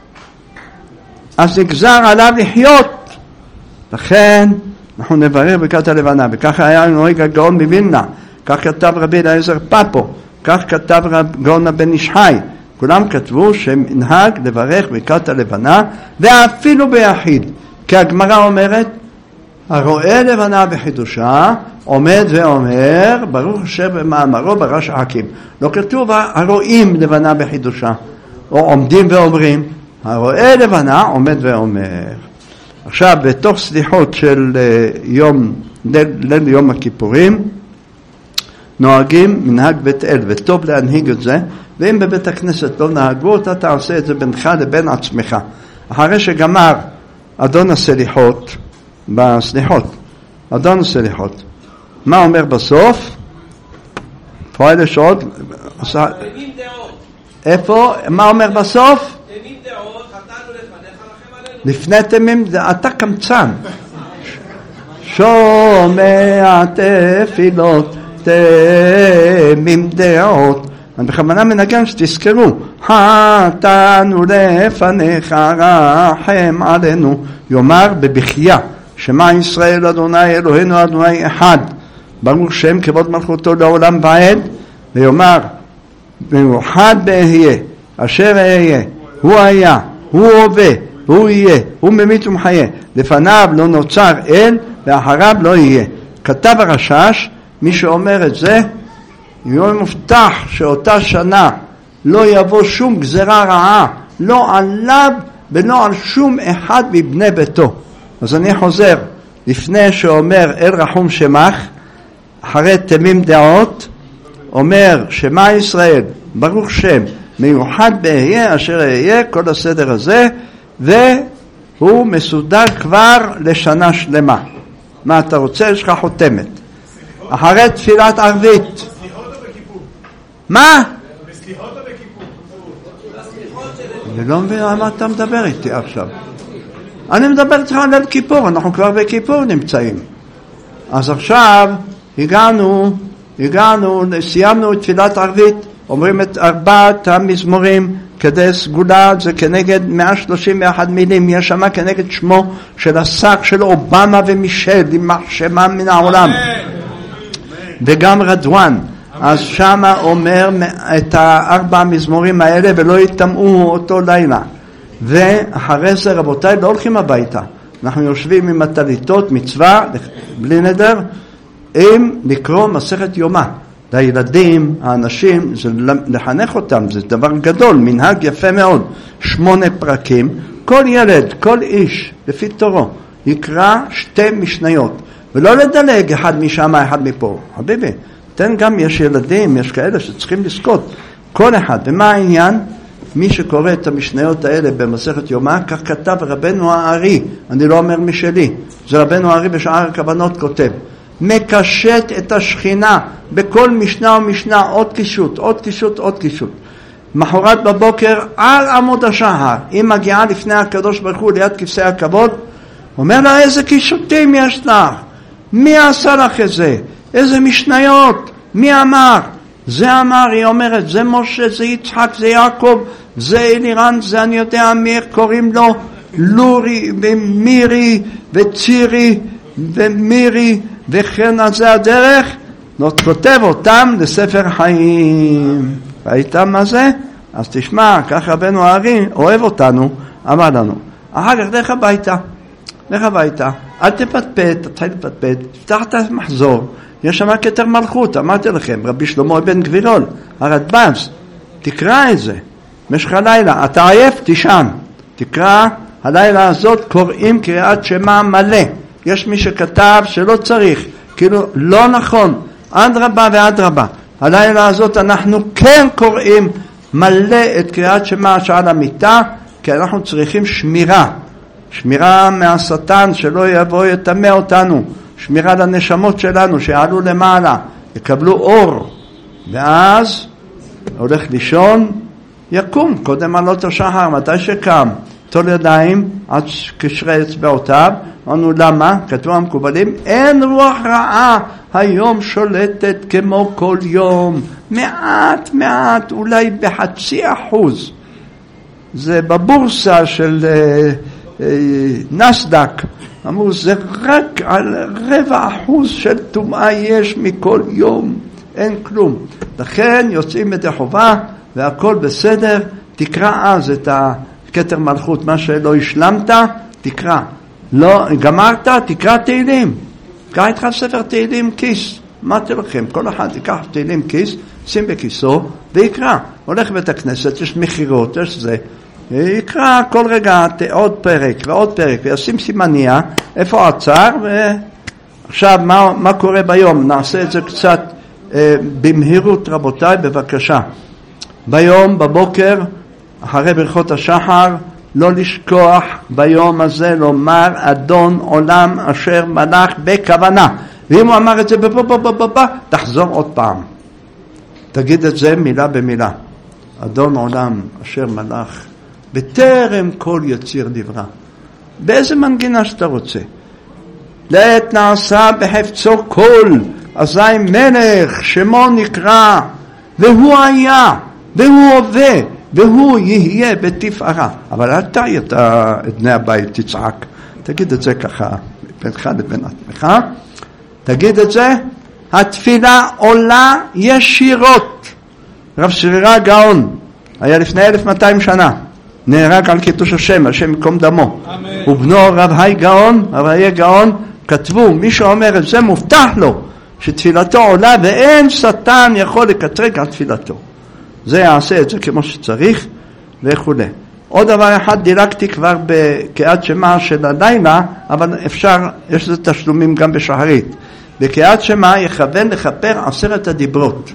אז נגזר עליו לחיות, לכן אנחנו נברך ברכת הלבנה, וככה היה נוהג הגאון מווילנה, כך כתב רבי אליעזר פאפו, כך כתב רב גאון בן איש חי, כולם כתבו שמנהג לברך ברכת הלבנה, ואפילו ביחיד, כי הגמרא אומרת, הרואה לבנה בחידושה, עומד ואומר, ברוך השם במאמרו ברש חכים. לא כתוב הרואים לבנה בחידושה, או עומדים ואומרים, הרואה לבנה עומד ואומר. עכשיו, בתוך סליחות של יום, ליל יום הכיפורים, נוהגים מנהג בית אל, וטוב להנהיג את זה, ואם בבית הכנסת לא נהגו, אתה תעשה את זה בינך לבין עצמך. אחרי שגמר אדון הסליחות, בסליחות, אדון הסליחות, מה אומר בסוף? פועל יש עוד? איפה? מה אומר בסוף? תמים דעות, חטאנו לפניך, לכם עלינו. לפני תמים, אתה קמצן. שומע תפילות, תמים דעות. אני בכוונה מנגן שתזכרו, חטאנו לפניך, רחם עלינו. יאמר בבכייה, שמע ישראל אדוני אלוהינו אדוני אחד, ברוך שם כבוד מלכותו לעולם ועד, ויאמר מיוחד באהיה, אשר אהיה, הוא היה, הוא הווה, הוא יהיה, הוא ממית ומחיה, לפניו לא נוצר אל, ואחריו לא יהיה. כתב הרשש, מי שאומר את זה, יום מובטח שאותה שנה לא יבוא שום גזרה רעה, לא עליו ולא על שום אחד מבני ביתו. אז אני חוזר, לפני שאומר אל רחום שמך, אחרי תמים דעות, אומר שמע ישראל, ברוך שם, מיוחד באהיה אשר אהיה, כל הסדר הזה, והוא מסודר כבר לשנה שלמה. מה אתה רוצה? יש לך חותמת. אחרי תפילת ערבית. בסליחות או בכיפור? מה? בסליחות או בכיפור? אני לא מבין על מה אתה מדבר איתי עכשיו. אני מדבר איתך על ליל כיפור, אנחנו כבר בכיפור נמצאים. אז עכשיו הגענו הגענו, סיימנו את תפילת ערבית, אומרים את ארבעת המזמורים כדי סגולה, זה כנגד מאה שלושים ואחת מילים, יש שם כנגד שמו של השק של אובמה ומישל, יימח שמם מן העולם. וגם רדואן, אז שם אומר את הארבע המזמורים האלה ולא יטמאו אותו לילה. ואחרי זה רבותיי לא הולכים הביתה, אנחנו יושבים עם הטליתות, מצווה, בלי נדר, אם לקרוא מסכת יומא. לילדים, האנשים, זה לחנך אותם, זה דבר גדול, מנהג יפה מאוד. שמונה פרקים, כל ילד, כל איש, לפי תורו, יקרא שתי משניות. ולא לדלג אחד משם, אחד מפה. חביבי, תן גם, יש ילדים, יש כאלה שצריכים לזכות. כל אחד. ומה העניין? מי שקורא את המשניות האלה במסכת יומא, כך כתב רבנו הארי, אני לא אומר משלי, זה רבנו הארי בשאר הכוונות כותב, מקשט את השכינה בכל משנה ומשנה, עוד קישוט, עוד קישוט, עוד קישוט. מחרת בבוקר על עמוד השחר, היא מגיעה לפני הקדוש ברוך הוא ליד כבשי הכבוד, אומר לה איזה קישוטים יש לך, מי עשה לך את זה, איזה משניות, מי אמר? זה אמר, היא אומרת, זה משה, זה יצחק, זה יעקב, זה אלירן, זה אני יודע מי קוראים לו, לורי ומירי וצירי ומירי וכן על זה הדרך, כותב אותם לספר חיים. ראית מה זה? אז תשמע, כך רבנו הארי אוהב אותנו, אמר לנו, אחר כך לך הביתה, לך הביתה, אל תפטפט, תתחיל לפטפט, תפתח את המחזור, יש שם כתר מלכות, אמרתי לכם, רבי שלמה בן גבירול, הרדב"ז, תקרא את זה, משך הלילה, אתה עייף, תישן, תקרא, הלילה הזאת קוראים קריאת שמע מלא, יש מי שכתב שלא צריך, כאילו לא נכון, אדרבה ואדרבה, הלילה הזאת אנחנו כן קוראים מלא את קריאת שמע שעל המיטה, כי אנחנו צריכים שמירה, שמירה מהשטן שלא יבוא יטמא אותנו, שמירה לנשמות שלנו שיעלו למעלה, יקבלו אור, ואז הולך לישון, יקום קודם עלות השחר, מתי שקם, תול ידיים עד קשרי אצבעותיו. אמרנו למה? כתבו המקובלים, אין רוח רעה היום שולטת כמו כל יום, מעט מעט, אולי בחצי אחוז, זה בבורסה של אה, אה, נסדק, אמרו זה רק על רבע אחוז של טומאה יש מכל יום, אין כלום. לכן יוצאים את החובה והכל בסדר, תקרא אז את הכתר מלכות, מה שלא השלמת תקרא, לא גמרת תקרא תהילים, תקרא איתך ספר תהילים כיס, אמרתי לכם, כל אחד תיקח תהילים כיס, שים בכיסו ויקרא, הולך בית הכנסת, יש מחירות, יש זה, יקרא כל רגע עוד פרק ועוד פרק וישים סימניה איפה עצר. ועכשיו מה, מה קורה ביום? נעשה את זה קצת אה, במהירות רבותיי, בבקשה. ביום בבוקר אחרי ברכות השחר לא לשכוח ביום הזה לומר אדון עולם אשר מלך בכוונה, ואם הוא אמר את זה בבבבבבבב תחזור עוד פעם, תגיד את זה מילה במילה, אדון עולם אשר מלך בטרם כל יציר דברה, באיזה מנגינה שאתה רוצה, לעת נעשה בחפצו קול, אזי מלך שמו נקרא, והוא היה והוא הווה והוא יהיה בתפארה. אבל אל תעי את בני הבית, תצעק, תגיד את זה ככה בינך לבין עצמך, תגיד את זה. התפילה עולה ישירות. רב שרירא גאון היה לפני אלף ומאתיים שנה, נהרג על קידוש השם, השם יקום דמו. אמן. ובנו רב היי גאון, רב היי גאון, כתבו, מי שאומר את זה מובטח לו שתפילתו עולה ואין שטן יכול לקטרג על תפילתו. זה יעשה את זה כמו שצריך וכו'. עוד דבר אחד, דילגתי כבר בקריאת שמע של הלילה, אבל אפשר, יש לזה תשלומים גם בשחרית. בקריאת שמע יכוון לכפר עשרת הדיברות.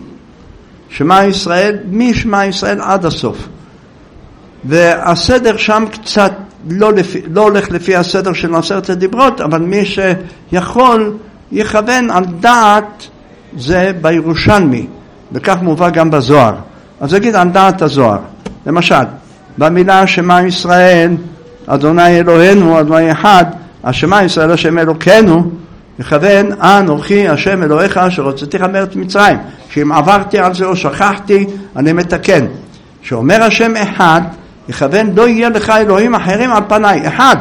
שמע ישראל, משמע ישראל עד הסוף. והסדר שם קצת לא, לפי, לא הולך לפי הסדר של עשרת הדיברות, אבל מי שיכול יכוון על דעת זה בירושלמי, וכך מובא גם בזוהר. אז אגיד על דעת הזוהר. למשל, במילה שמע ישראל, אדוני אלוהינו, אדוני אחד, השמע ישראל השם אלוקינו, יכוון, אנוכי השם אלוהיך אשר הוצאתיך מארץ מצרים. שאם עברתי על זה או שכחתי, אני מתקן. שאומר השם אחד, יכוון לא יהיה לך אלוהים אחרים על פניי. אחד.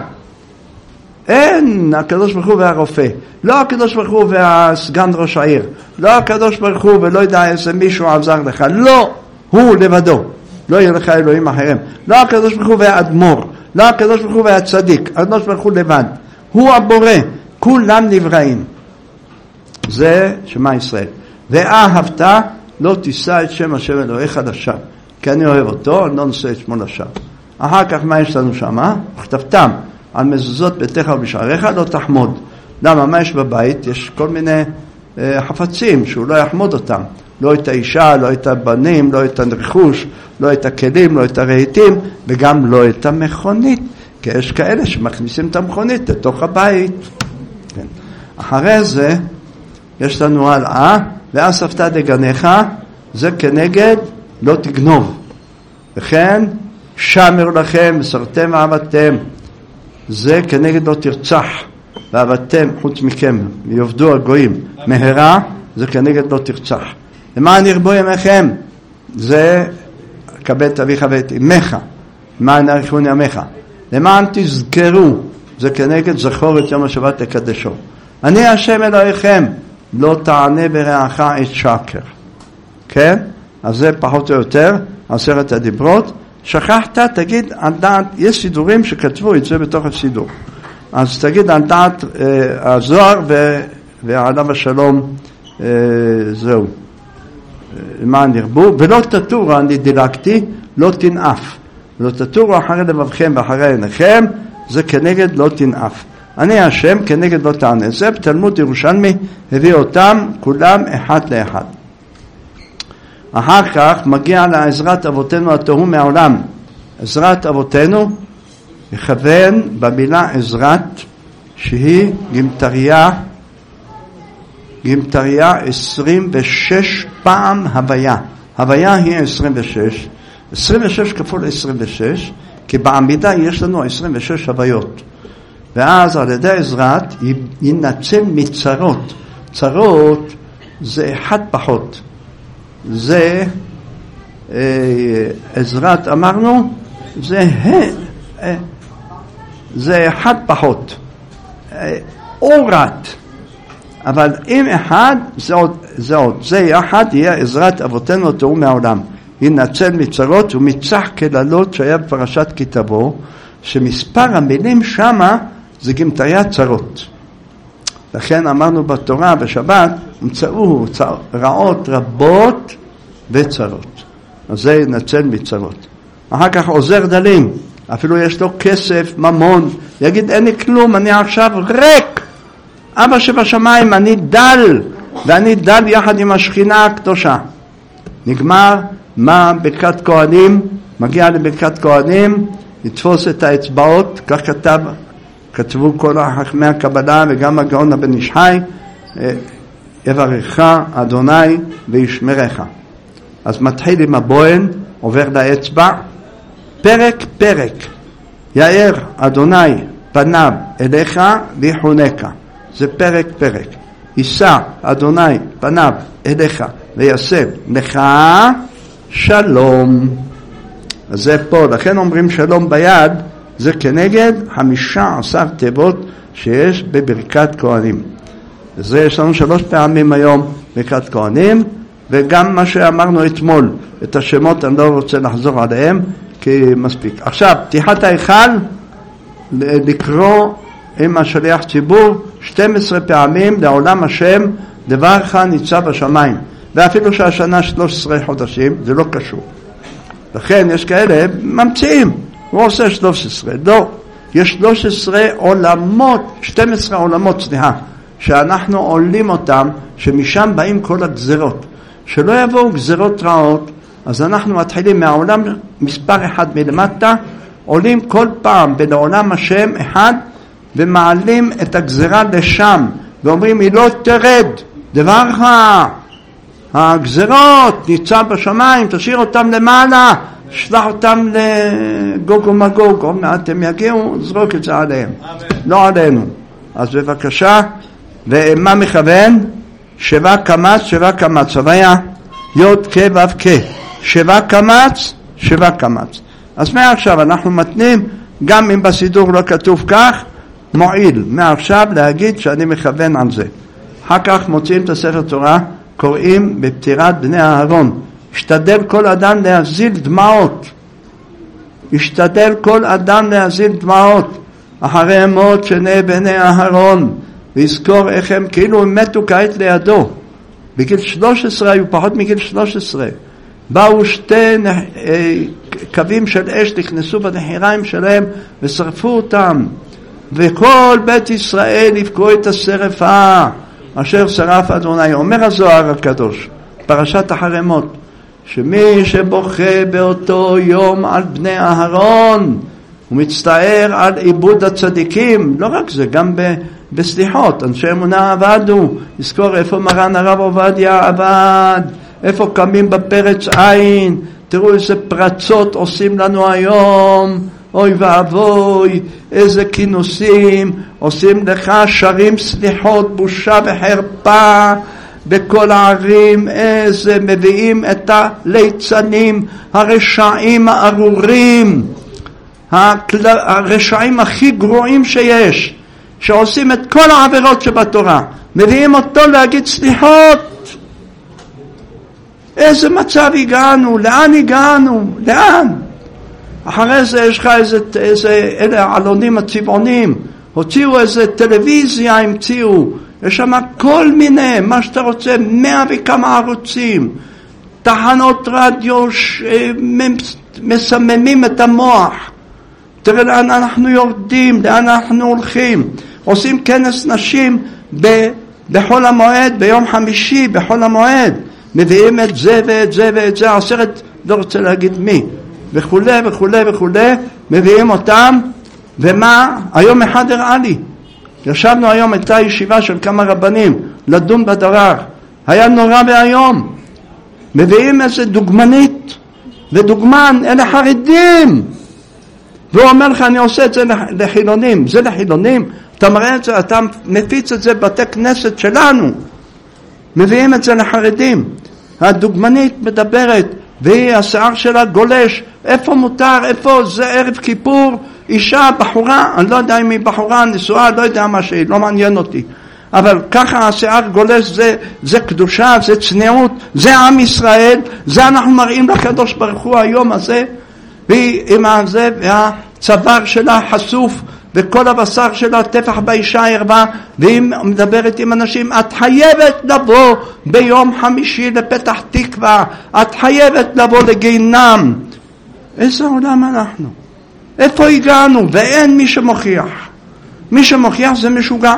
אין הקדוש ברוך הוא והרופא. לא הקדוש ברוך הוא והסגן ראש העיר. לא הקדוש ברוך הוא ולא יודע איזה מישהו עזר לך. לא. הוא לבדו. לא יהיה לך אלוהים אחרים. לא הקדוש ברוך הוא והאדמו"ר. לא הקדוש ברוך הוא והצדיק. הקדוש ברוך הוא לבד. הוא הבורא. כולם נבראים. זה שמע ישראל. ואהבת לא תישא את שם השם אלוהיך לשווא. כי אני אוהב אותו, אני לא נושא את שמו לשווא. אחר כך מה יש לנו שם? וכתבתם על מזוזות ביתך ובשעריך לא תחמוד. למה? מה יש בבית? יש כל מיני אה, חפצים שהוא לא יחמוד אותם. לא את האישה, לא את הבנים, לא את הרכוש, לא את הכלים, לא את הרהיטים, וגם לא את המכונית. כי יש כאלה שמכניסים את המכונית לתוך הבית. כן. אחרי זה יש לנו הלאה, ואספת דגניך, זה כנגד לא תגנוב. וכן, שמר לכם, מסרתם ועבדתם. זה כנגד לא תרצח, ועבדתם חוץ מכם, יעבדו הגויים. מהרה, זה כנגד לא תרצח. למען ירבו ימיכם, זה כבד את אביך ואת אמך. למען יאריכון ימיך. למען תזכרו, זה כנגד זכור את יום השבת לקדשו. אני השם אלוהיכם, לא תענה ברעך את שקר. כן? אז זה פחות או יותר עשרת הדיברות. שכחת, תגיד על דעת, יש סידורים שכתבו את זה בתוך הסידור. אז תגיד על דעת אה, הזוהר ו, ועליו השלום, אה, זהו. למען ירבו, ולא תטורו, אני דילגתי, לא תנאף. לא תטורו אחרי לבבכם ואחרי עיניכם, זה כנגד לא תנאף. אני השם כנגד לא תענה. זה בתלמוד ירושלמי הביא אותם כולם אחד לאחד. אחר כך מגיע לעזרת אבותינו התהום מהעולם. עזרת אבותינו יכוון במילה עזרת שהיא גמטריה, גמטריה עשרים ושש פעם הוויה. הוויה היא עשרים ושש. עשרים ושש כפול עשרים ושש, כי בעמידה יש לנו עשרים ושש הוויות. ואז על ידי עזרת ינצל מצרות. צרות זה אחד פחות. זה אה, עזרת אמרנו, זה, אה, זה אחד פחות. אה, אורת. אבל אם אחד, זה עוד, זה עוד. זה יחד יהיה עזרת אבותינו תאום מהעולם. ינצל מצרות ומצח כללות שהיה בפרשת כי תבוא, שמספר המילים שמה זה גמטריה צרות. לכן אמרנו בתורה בשבת, מצאו רעות רבות וצרות. אז זה ינצל מצרות. אחר כך עוזר דלים, אפילו יש לו כסף, ממון, יגיד אין לי כלום, אני עכשיו ריק. אבא שבשמיים, אני דל, ואני דל יחד עם השכינה הקדושה. נגמר, מה ברכת כהנים? מגיע לברכת כהנים, לתפוס את האצבעות, כך כתב, כתבו כל חכמי הקבלה וגם הגאון הבן איש חי, יברכך אדוני וישמרך. אז מתחיל עם הבוהן, עובר לאצבע, פרק פרק, יאר אדוני פניו אליך ויחונך. זה פרק פרק. יישא אדוני פניו אליך ויעשה לך שלום. אז זה פה, לכן אומרים שלום ביד, זה כנגד חמישה עשר תיבות שיש בברכת כהנים. זה יש לנו שלוש פעמים היום ברכת כהנים, וגם מה שאמרנו אתמול, את השמות אני לא רוצה לחזור עליהם, כי מספיק. עכשיו, פתיחת ההיכל, לקרוא עם השליח ציבור, שתים עשרה פעמים לעולם השם, דברך ניצב בשמיים. ואפילו שהשנה שלושה עשר חודשים, זה לא קשור. לכן יש כאלה ממציאים, הוא עושה שלוש עשרה. לא, יש שלוש עשרה עולמות, שתים עשרה עולמות, סליחה, שאנחנו עולים אותם, שמשם באים כל הגזרות. שלא יבואו גזרות רעות, אז אנחנו מתחילים מהעולם מספר אחד מלמטה, עולים כל פעם בלעולם השם אחד, ומעלים את הגזרה לשם, ואומרים היא לא תרד, דברך, הגזרות ניצב בשמיים, תשאיר אותם למעלה, שלח אותם לגוג ומגוג, עוד מעט הם יגיעו, זרוק את זה עליהם, לא עלינו. אז בבקשה, ומה מכוון? שבע קמץ, שבע קמץ, הוויה יוד כ' ו' כ', שבע קמץ, שבע קמץ. אז מעכשיו אנחנו מתנים, גם אם בסידור לא כתוב כך, מועיל מעכשיו להגיד שאני מכוון על זה. אחר כך מוצאים את הספר תורה, קוראים בפטירת בני אהרון, השתדל כל אדם להזיל דמעות, השתדל כל אדם להזיל דמעות אחרי מות שני בני אהרון, ויזכור איך הם כאילו הם מתו כעת לידו. בגיל שלוש עשרה, היו פחות מגיל שלוש עשרה, באו שתי קווים של אש, נכנסו בנחיריים שלהם ושרפו אותם, וכל בית ישראל יבכו את השרפה אשר שרף אדוני. אומר הזוהר הקדוש פרשת אחרי מות, שמי שבוכה באותו יום על בני אהרון הוא מצטער על עיבוד הצדיקים. לא רק זה, גם בסליחות אנשי אמונה עבדו. יזכור איפה מרן הרב עובדיה עבד, איפה קמים בפרץ עין. תראו איזה פרצות עושים לנו היום, אוי ואבוי, איזה כינוסים עושים לך, שרים סליחות, בושה וחרפה בכל הערים. איזה מביאים את הליצנים הרשעים הארורים, הרשעים הכי גרועים שיש, שעושים את כל העבירות שבתורה, מביאים אותו להגיד סליחות. איזה מצב הגענו, לאן הגענו, לאן? אחרי זה יש לך איזה, איזה, אלה העלונים הצבעונים, הוציאו איזה טלוויזיה, המציאו, יש שם כל מיני, מה שאתה רוצה, מאה וכמה ערוצים, תחנות רדיו שמסממים את המוח. תראה לאן אנחנו יורדים, לאן אנחנו הולכים. עושים כנס נשים בחול המועד, ביום חמישי בחול המועד, מביאים את זה ואת זה ואת זה, עשרת, לא רוצה להגיד מי, וכולי וכולי וכולי, מביאים אותם. ומה? היום אחד הראה לי, ישבנו היום, הייתה ישיבה של כמה רבנים לדון בדבר, היה נורא והיום. מביאים איזה דוגמנית ודוגמן, אלה חרדים, והוא אומר לך אני עושה את זה לחילונים. זה לחילונים? אתה מראה את זה, אתה מפיץ את זה בבתי כנסת שלנו. מביאים את זה לחרדים. הדוגמנית מדברת והיא השיער שלה גולש, איפה מותר, איפה זה ערב כיפור, אישה, בחורה, אני לא יודע אם היא בחורה, נשואה, לא יודע מה שהיא, לא מעניין אותי, אבל ככה השיער גולש, זה, זה קדושה, זה צניעות, זה עם ישראל, זה אנחנו מראים לקדוש ברוך הוא היום הזה. והיא עם הזה, והצוואר שלה חשוף, וכל הבשר שלה טפח באישה ערווה, והיא מדברת עם אנשים, את חייבת לבוא ביום חמישי לפתח תקווה, את חייבת לבוא לגיהינום. איזה עולם אנחנו? איפה הגענו? ואין מי שמוכיח. מי שמוכיח זה משוגע.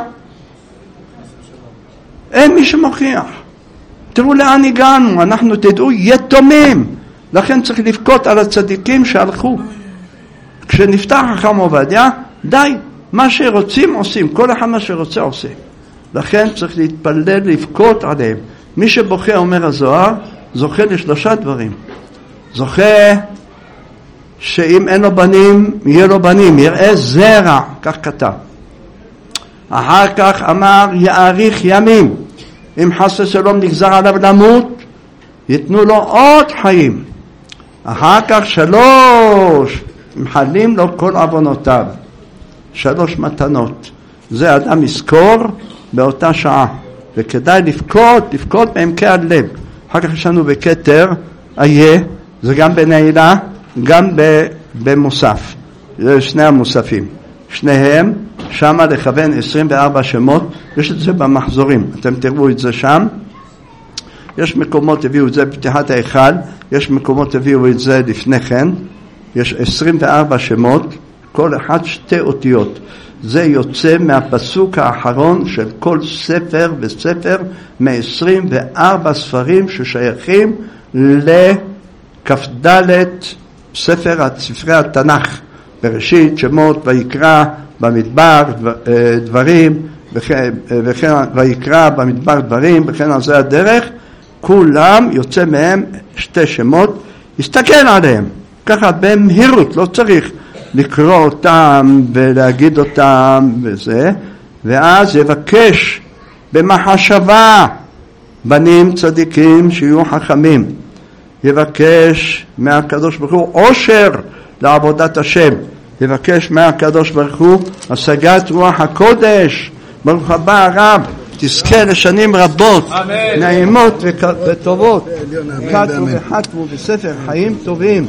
אין מי שמוכיח. תראו לאן הגענו, אנחנו תדעו יתומים. לכן צריך לבכות על הצדיקים שהלכו. כשנפתח חכם עובדיה, די, מה שרוצים עושים, כל אחד מה שרוצה עושה. לכן צריך להתפלל, לבכות עליהם. מי שבוכה, אומר הזוהר, זוכה לשלושה דברים. זוכה שאם אין לו בנים, יהיה לו בנים, יראה זרע, כך כתב. אחר כך אמר יאריך ימים, אם חס ושלום נגזר עליו למות, ייתנו לו עוד חיים. אחר כך שלוש, מחלים לו כל עוונותיו. שלוש מתנות. זה אדם יזכור באותה שעה. וכדאי לפקוד, לפקוד בעמקי הלב. אחר כך יש לנו בכתר, איה, זה גם בנעילה, גם במוסף. זה שני המוספים. שניהם, שמה לכוון עשרים וארבע שמות, יש את זה במחזורים. אתם תראו את זה שם. יש מקומות הביאו את זה בפתיחת ההיכל, יש מקומות הביאו את זה לפני כן. יש עשרים וארבע שמות, כל אחד שתי אותיות. זה יוצא מהפסוק האחרון של כל ספר וספר, מ-עשרים וארבע ספרים ששייכים לכ"ד ספר, ספרי התנ"ך, בראשית, שמות, ויקרא, במדבר, דברים, וכן, ויקרא, במדבר, דברים, וכן על זה הדרך. כולם יוצא מהם שתי שמות, הסתכל עליהם ככה במהירות, לא צריך לקרוא אותם ולהגיד אותם וזה, ואז יבקש במחשבה, בנים צדיקים שיהיו חכמים, יבקש מהקדוש ברוך הוא עושר לעבודת השם, יבקש מהקדוש ברוך הוא השגת רוח הקודש. ברוך הבא הרב, תזכה לשנים רבות, נעימות וטובות, כתבו וחתמו בספר חיים טובים.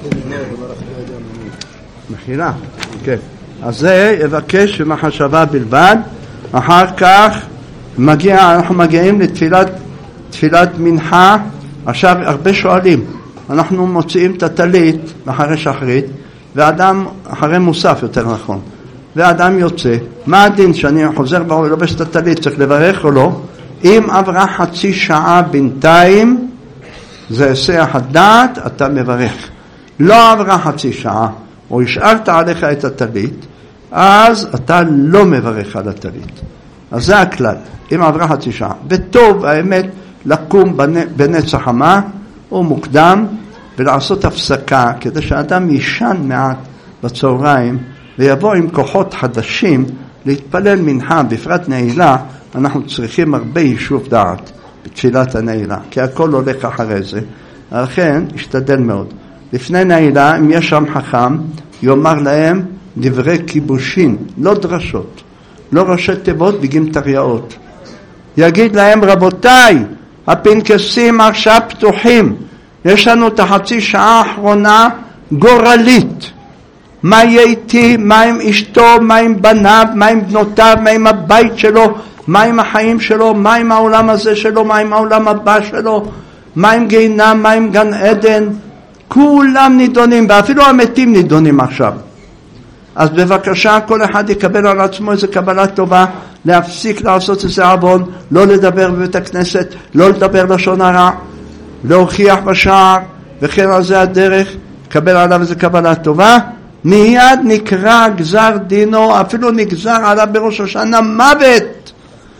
מחילה, כן. אז זה יבקש במחשבה בלבד. אחר כך מגיע, אנחנו מגיעים לתפילת תפילת מנחה. עכשיו הרבה שואלים, אנחנו מוציאים את הטלית אחרי שחרית, ואדם אחרי מוסף יותר נכון, ואדם יוצא, מה הדין שאני חוזר באור ולובש את הטלית, צריך לברך או לא? אם עברה חצי שעה בינתיים, זה היסח הדעת, אתה מברך. לא עברה חצי שעה, או השארת עליך את הטלית, אז אתה לא מברך על הטלית. אז זה הכלל, אם עברה חצי שעה. וטוב, האמת, לקום בנץ החמה, או מוקדם, ולעשות הפסקה, כדי שהאדם ישן מעט בצהריים, ויבוא עם כוחות חדשים להתפלל מנחה, בפרט נעילה. אנחנו צריכים הרבה יישוב דעת בתפילת הנעילה, כי הכל הולך אחרי זה. לכן, השתדל מאוד. לפני נעילה, אם יש שם חכם, יאמר להם דברי כיבושין, לא דרשות, לא ראשי תיבות וגימטריות. יגיד להם, רבותיי, הפנקסים עכשיו פתוחים, יש לנו את החצי שעה האחרונה גורלית. מה יהיה איתי, מה עם אשתו, מה עם בניו, מה עם בנותיו, מה עם הבית שלו, מה עם החיים שלו, מה עם העולם הזה שלו, מה עם העולם הבא שלו, מה עם גיהנם, מה עם גן עדן. כולם נידונים, ואפילו המתים נידונים עכשיו. אז בבקשה, כל אחד יקבל על עצמו איזו קבלה טובה, להפסיק לעשות איזה עוון, לא לדבר בבית הכנסת, לא לדבר לשון הרע, להוכיח בשער, וכן על זה הדרך, קבל עליו איזו קבלה טובה. מיד נקרא גזר דינו, אפילו נגזר עליו בראש השנה מוות.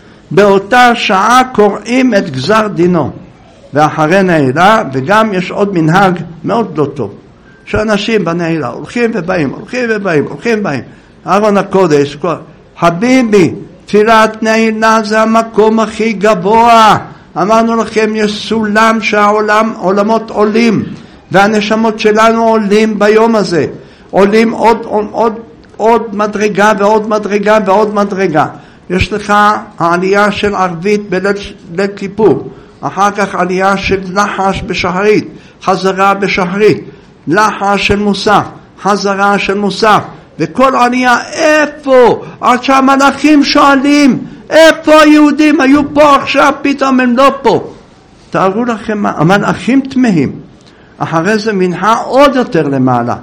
באותה שעה קוראים את גזר דינו. ואחרי נעילה, וגם יש עוד מנהג מאוד לא טוב, שאנשים בנעילה הולכים ובאים, הולכים ובאים, הולכים ובאים. ארון הקודש, חביבי, תפילת נעילה זה המקום הכי גבוה. אמרנו לכם, יש סולם שהעולם, עולמות עולים, והנשמות שלנו עולים ביום הזה. עולים עוד, עוד, עוד, עוד מדרגה ועוד מדרגה ועוד מדרגה. יש לך העלייה של ערבית בליל כיפור, אחר כך עלייה של לחש בשחרית, חזרה בשחרית, לחש של מוסף, חזרה של מוסף, וכל עלייה איפה? עד שהמלאכים שואלים, איפה היהודים? היו פה עכשיו, פתאום הם לא פה. תארו לכם, המלאכים תמהים. אחרי זה מנחה עוד יותר למעלה.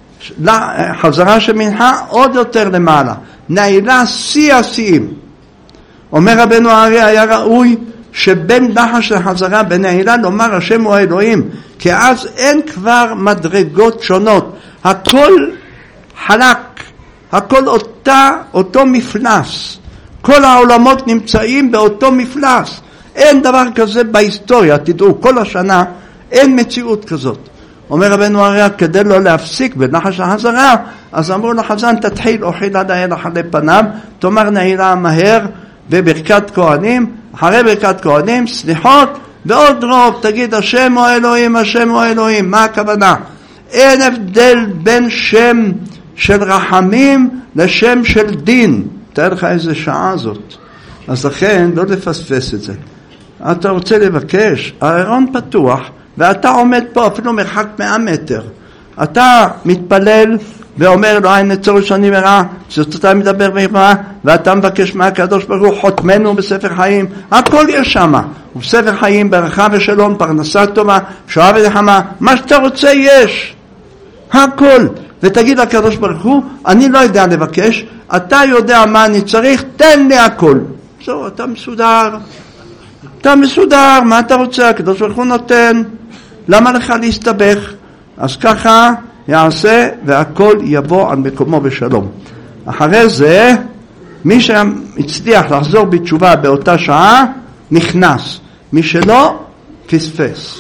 חזרה של מנחה עוד יותר למעלה. נעילה שיא השיאים. אומר רבנו האר"י, היה ראוי שבין לחש לחזרה בנעילה לומר השם הוא האלוהים, כי אז אין כבר מדרגות שונות. הכל חלק, הכל אותה, אותו מפלס. כל העולמות נמצאים באותו מפלס. אין דבר כזה בהיסטוריה, תדעו, כל השנה אין מציאות כזאת. אומר רבנו האר"י, כדי לא להפסיק בנחש החזרה, אז אמרו לחזן, תתחיל אוכילה נעילה אחרי פניו, תאמר נעילה מהר, בברכת כהנים, אחרי ברכת כהנים, סליחות, ועוד רוב, תגיד השם הוא אלוהים, השם הוא אלוהים. מה הכוונה? אין הבדל בין שם של רחמים לשם של דין. תאר לך איזה שעה זאת. אז לכן לא לפספס את זה. אתה רוצה לבקש, הארון פתוח, ואתה עומד פה אפילו מרחק מאה מטר. אתה מתפלל ואומר לו, אין נצור שאני מראה, זאת אתה מדבר מראה, ואתה מבקש מהקדוש ברוך הוא, חותמנו בספר חיים, הכל יש שם. ובספר חיים, ברכה ושלום, פרנסה טובה, שואה ולחמה, מה שאתה רוצה יש. הכל. ותגיד לקדוש ברוך הוא, אני לא יודע לבקש, אתה יודע מה אני צריך, תן לי הכל. זהו, אתה מסודר. אתה מסודר, מה אתה רוצה? הקדוש ברוך הוא נותן. למה לך להסתבך? אז ככה יעשה, והכל יבוא על מקומו בשלום. אחרי זה, מי שהצליח לחזור בתשובה באותה שעה, נכנס. מי שלא, פספס.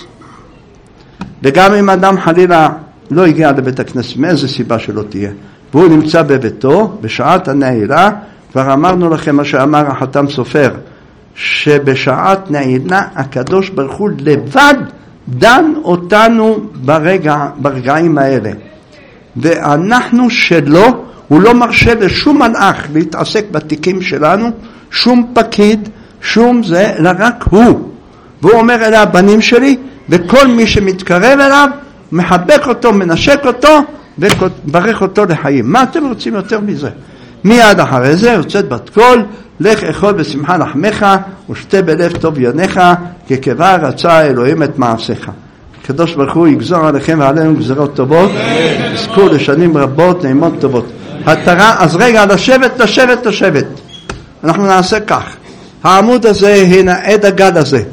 וגם אם אדם חלילה לא הגיע לבית הכנסת, מאיזה סיבה שלא תהיה, והוא נמצא בביתו, בשעת הנעילה, כבר אמרנו לכם מה שאמר החתם סופר, שבשעת נעילה הקדוש ברוך הוא לבד דן אותנו ברגע, ברגעים האלה. ואנחנו שלו, הוא לא מרשה לשום מלאך להתעסק בתיקים שלנו, שום פקיד, שום זה, אלא רק הוא. והוא אומר, אלה הבנים שלי, וכל מי שמתקרב אליו, מחבק אותו, מנשק אותו, וברך אותו לחיים. מה אתם רוצים יותר מזה? מיד אחרי זה יוצאת בת קול, לך אכול בשמחה לחמך, ושתה בלב טוב יונך, כי כבר רצה אלוהים את מעשיך. הקדוש ברוך הוא יגזור עליכם ועלינו גזרות טובות, יזכו לשנים רבות, נעימות טובות. התרה, אז רגע, לשבת, לשבת, לשבת. אנחנו נעשה כך. העמוד הזה, הנה עד הגד הזה.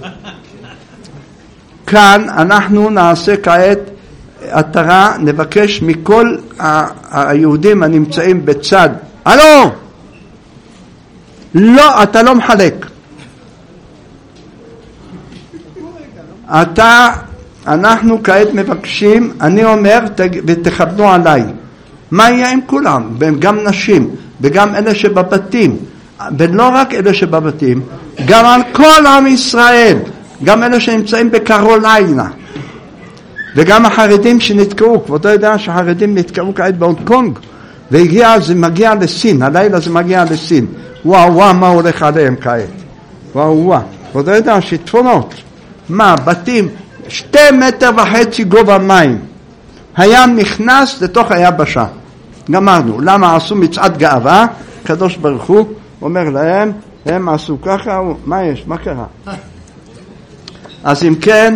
כאן אנחנו נעשה כעת התרה, נבקש מכל היהודים הנמצאים בצד. הלו! לא, אתה לא מחלק. אתה, אנחנו כעת מבקשים, אני אומר, ותכוונו עליי. מה יהיה עם כולם? גם נשים, וגם אלה שבבתים, ולא רק אלה שבבתים, גם על כל עם ישראל, גם אלה שנמצאים בקרוליינה, וגם החרדים שנתקעו. כבודו יודע שהחרדים נתקעו כעת בהונג קונג, והגיע, זה מגיע לסין, הלילה זה מגיע לסין. וואו וואו, מה הולך עליהם כעת? וואו וואו, כבודו יודע שיטפונות. מה, בתים, שתי מטר וחצי גובה מים. הים נכנס לתוך היבשה. גמרנו. למה עשו מצעד גאווה? הקדוש ברוך הוא אומר להם, הם עשו ככה, מה יש? מה קרה? אז אם כן,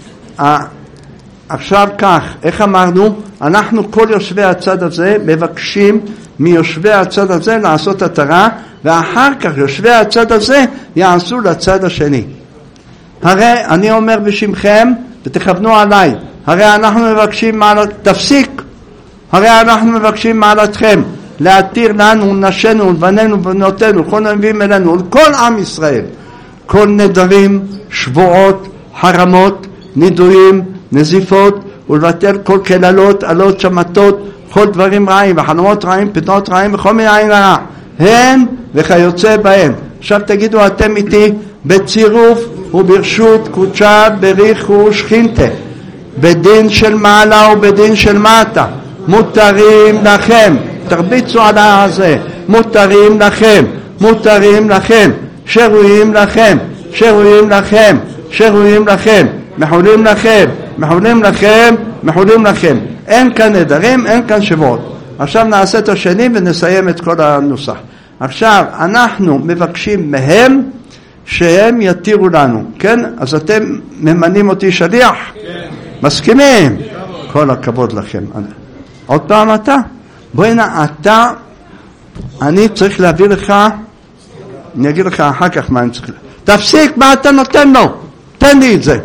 עכשיו כך, איך אמרנו? אנחנו כל יושבי הצד הזה מבקשים מיושבי הצד הזה לעשות התרה, ואחר כך יושבי הצד הזה יעשו לצד השני. הרי אני אומר בשמכם, ותכוונו עליי, הרי אנחנו מבקשים מעלת, תפסיק, הרי אנחנו מבקשים מעלתכם, להתיר לנו, נשינו, לבנינו ובנותינו, כל הנביאים אלינו, לכל עם ישראל, כל נדרים, שבועות, חרמות, נידויים, נזיפות, ולבטל כל כללות, עלות, שמתות, כל דברים רעים, וחלומות רעים, פתנות רעים, וכל מיני עין הרע, הן וכיוצא בהן. עכשיו תגידו אתם איתי, בצירוף וברשות קודשה בריך ושכינתה, בדין של מעלה ובדין של מטה, מותרים לכם, תרביצו על הזה, מותרים לכם, מותרים לכם, שרויים לכם, שרויים לכם, שרויים לכם, מחולים לכם, מחולים לכם, מחולים לכם. אין כאן נדרים, אין כאן שבועות. עכשיו נעשה את השני ונסיים את כל הנוסח. עכשיו אנחנו מבקשים מהם שהם יתירו לנו, כן? אז אתם ממנים אותי שליח? כן. מסכימים? כן. כל הכבוד לכם. עוד פעם אתה? בואי הנה, אתה, אני צריך להביא לך, אני אגיד לך אחר כך מה אני צריך, תפסיק, מה אתה נותן לו? תן לי את זה.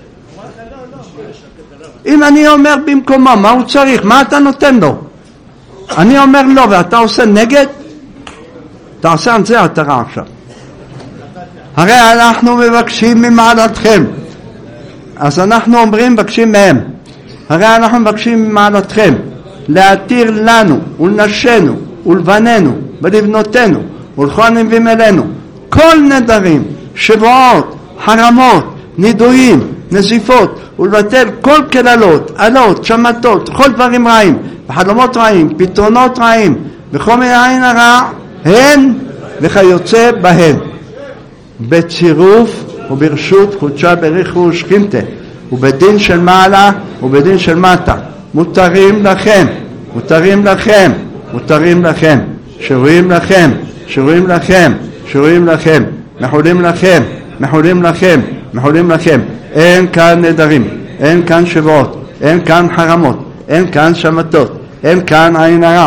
אם אני אומר במקומו, מה הוא צריך? מה אתה נותן לו? אני אומר לא, ואתה עושה נגד? תעשה על זה התרה עכשיו. הרי אנחנו מבקשים ממעלתכם, אז אנחנו אומרים מבקשים מהם, הרי אנחנו מבקשים ממעלתכם להתיר לנו ולנשנו ולבנינו ולבנותינו ולכל הנביאים אלינו כל נדרים, שבועות, חרמות, נידויים, נזיפות, ולבטל כל כללות, עלות, שמתות, כל דברים רעים, וחלומות רעים, פתרונות רעים, וכל מיני עין הרע, הן וכיוצא בהן. בצירוף וברשות קודשה בריך ושכינתה, ובדין של מעלה ובדין של מטה, מותרים לכם, מותרים לכם, מותרים לכם, שרויים לכם, שרויים לכם, שרויים לכם, מחולים לכם, מחולים לכם, מחולים לכם. אין כאן נדרים, אין כאן שבועות, אין כאן חרמות, אין כאן שמתות, אין כאן עין הרע,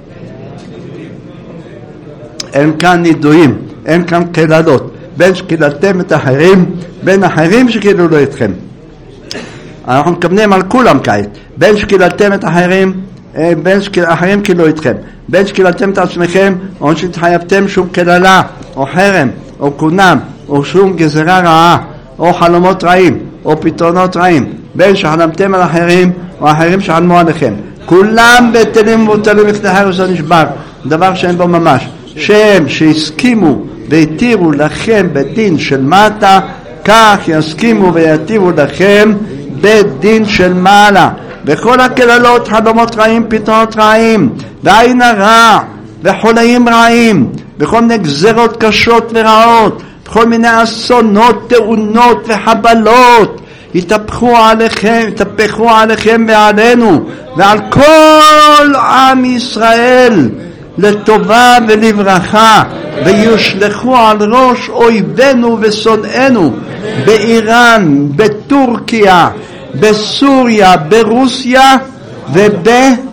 אין כאן נידויים, אין כאן קללות, בין שקיללתם את אחרים, בין אחרים שקיללו אתכם. אנחנו מתכוונים על כולם כעת, בין שקיללתם את אחרים, בין אחרים קיללו אתכם, בין שקיללתם את עצמכם, או שהתחייבתם שום קללה, או חרם, או קונם, או שום גזרה רעה, או חלומות רעים, או פתרונות רעים, בין שחלמתם על אחרים, או אחרים שחלמו עליכם. כולם בטלים ומבוטלים לפני חרס הנשבר, דבר שאין בו ממש. שהם שהסכימו והתירו לכם בדין של מטה, כך יסכימו ויתירו לכם בדין של מעלה. וכל הקללות, חלומות רעים, פתרונות רעים, ועין הרע, וחולאים רעים, וכל מיני גזרות קשות ורעות, וכל מיני אסונות, תאונות וחבלות, יתהפכו עליכם, יתהפכו עליכם ועלינו, ועל כל עם ישראל, לטובה ולברכה, ויושלחו על ראש אויבינו ושונאינו, באיראן, בטורקיה, בסוריה, ברוסיה וב...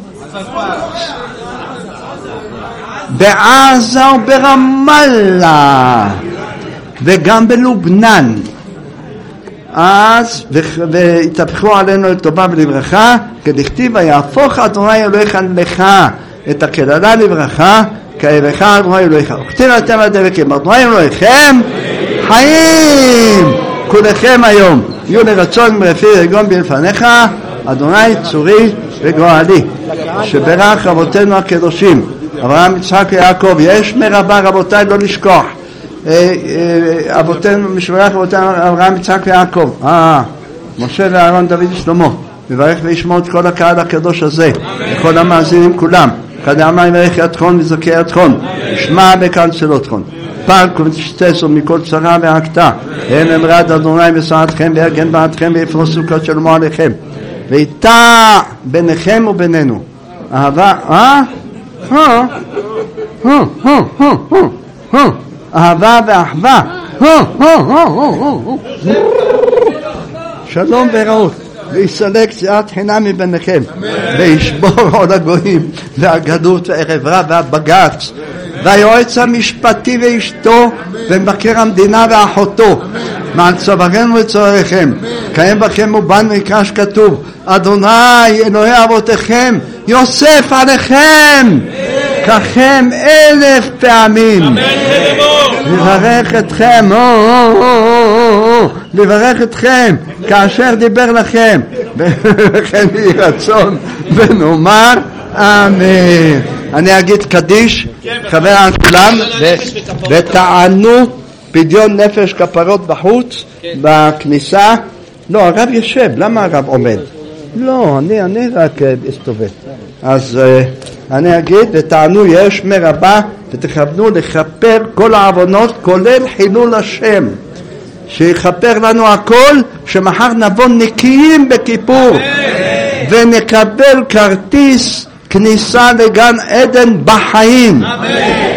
בעזה וברמאללה וגם בלובנן. אז והתהפכו עלינו לטובה ולברכה, כדכתיב ויהפוך אדוני אלוהיך לך את הקללה לברכה, כאבך אדוני אלוהיך. וכתיב אתם הדבקים אדוני אלוהיכם חיים כולכם היום, יהיו לרצון מרפי רגום בלפניך אדוני צורי וגואלי, שברך אבותינו הקדושים אברהם, יצחק ויעקב. יש מרבה רבותיי, לא לשכוח, אבותינו משברך אבותינו אברהם, יצחק ויעקב, אה משה ואהרון, דוד ושלמה. מברך וישמור את כל הקהל הקדוש הזה, וכל המאזינים כולם, כדאמר יברך ידכון וזכה ידכון, ישמע בקנצלותכון, פרק ותשתסו מכל צרה והקטה, הם אמרד אדוני בשעתכם ויגן בעדכם ויפרוס סוכות שלמה עליכם, ויטע ביניכם ובינינו אהבה, אה? אה? אה? אה? אה? אה? אהבה ואחווה, שלום ורעות, ויסלק סיעת חינם מביניכם, וישבור עול הגויים והגדות והערברה והבג"ץ והיועץ המשפטי ואשתו ומבקר המדינה ואחותו מעל צווארנו וצוואריכם, קיים בכם ובן מקרא שכתוב אדוני אלוהי אבותיכם יוסף עליכם ככם אלף פעמים, לברך אתכם, לברך אתכם כאשר דיבר לכם, וכן יהי רצון ונאמר אמן. אני אגיד קדיש חבר על כולם ותענו פדיון נפש כפרות בחוץ בכניסה. לא, הרב יושב, למה הרב עומד? לא, אני, אני רק אסתובב. אז uh, אני אגיד ותענו יש מרבה ותכוונו לכפר כל העוונות כולל חילול השם, שיכפר לנו הכל, שמחר נבוא נקיים בכיפור ונקבל כרטיס כניסה לגן עדן בחיים. אמן.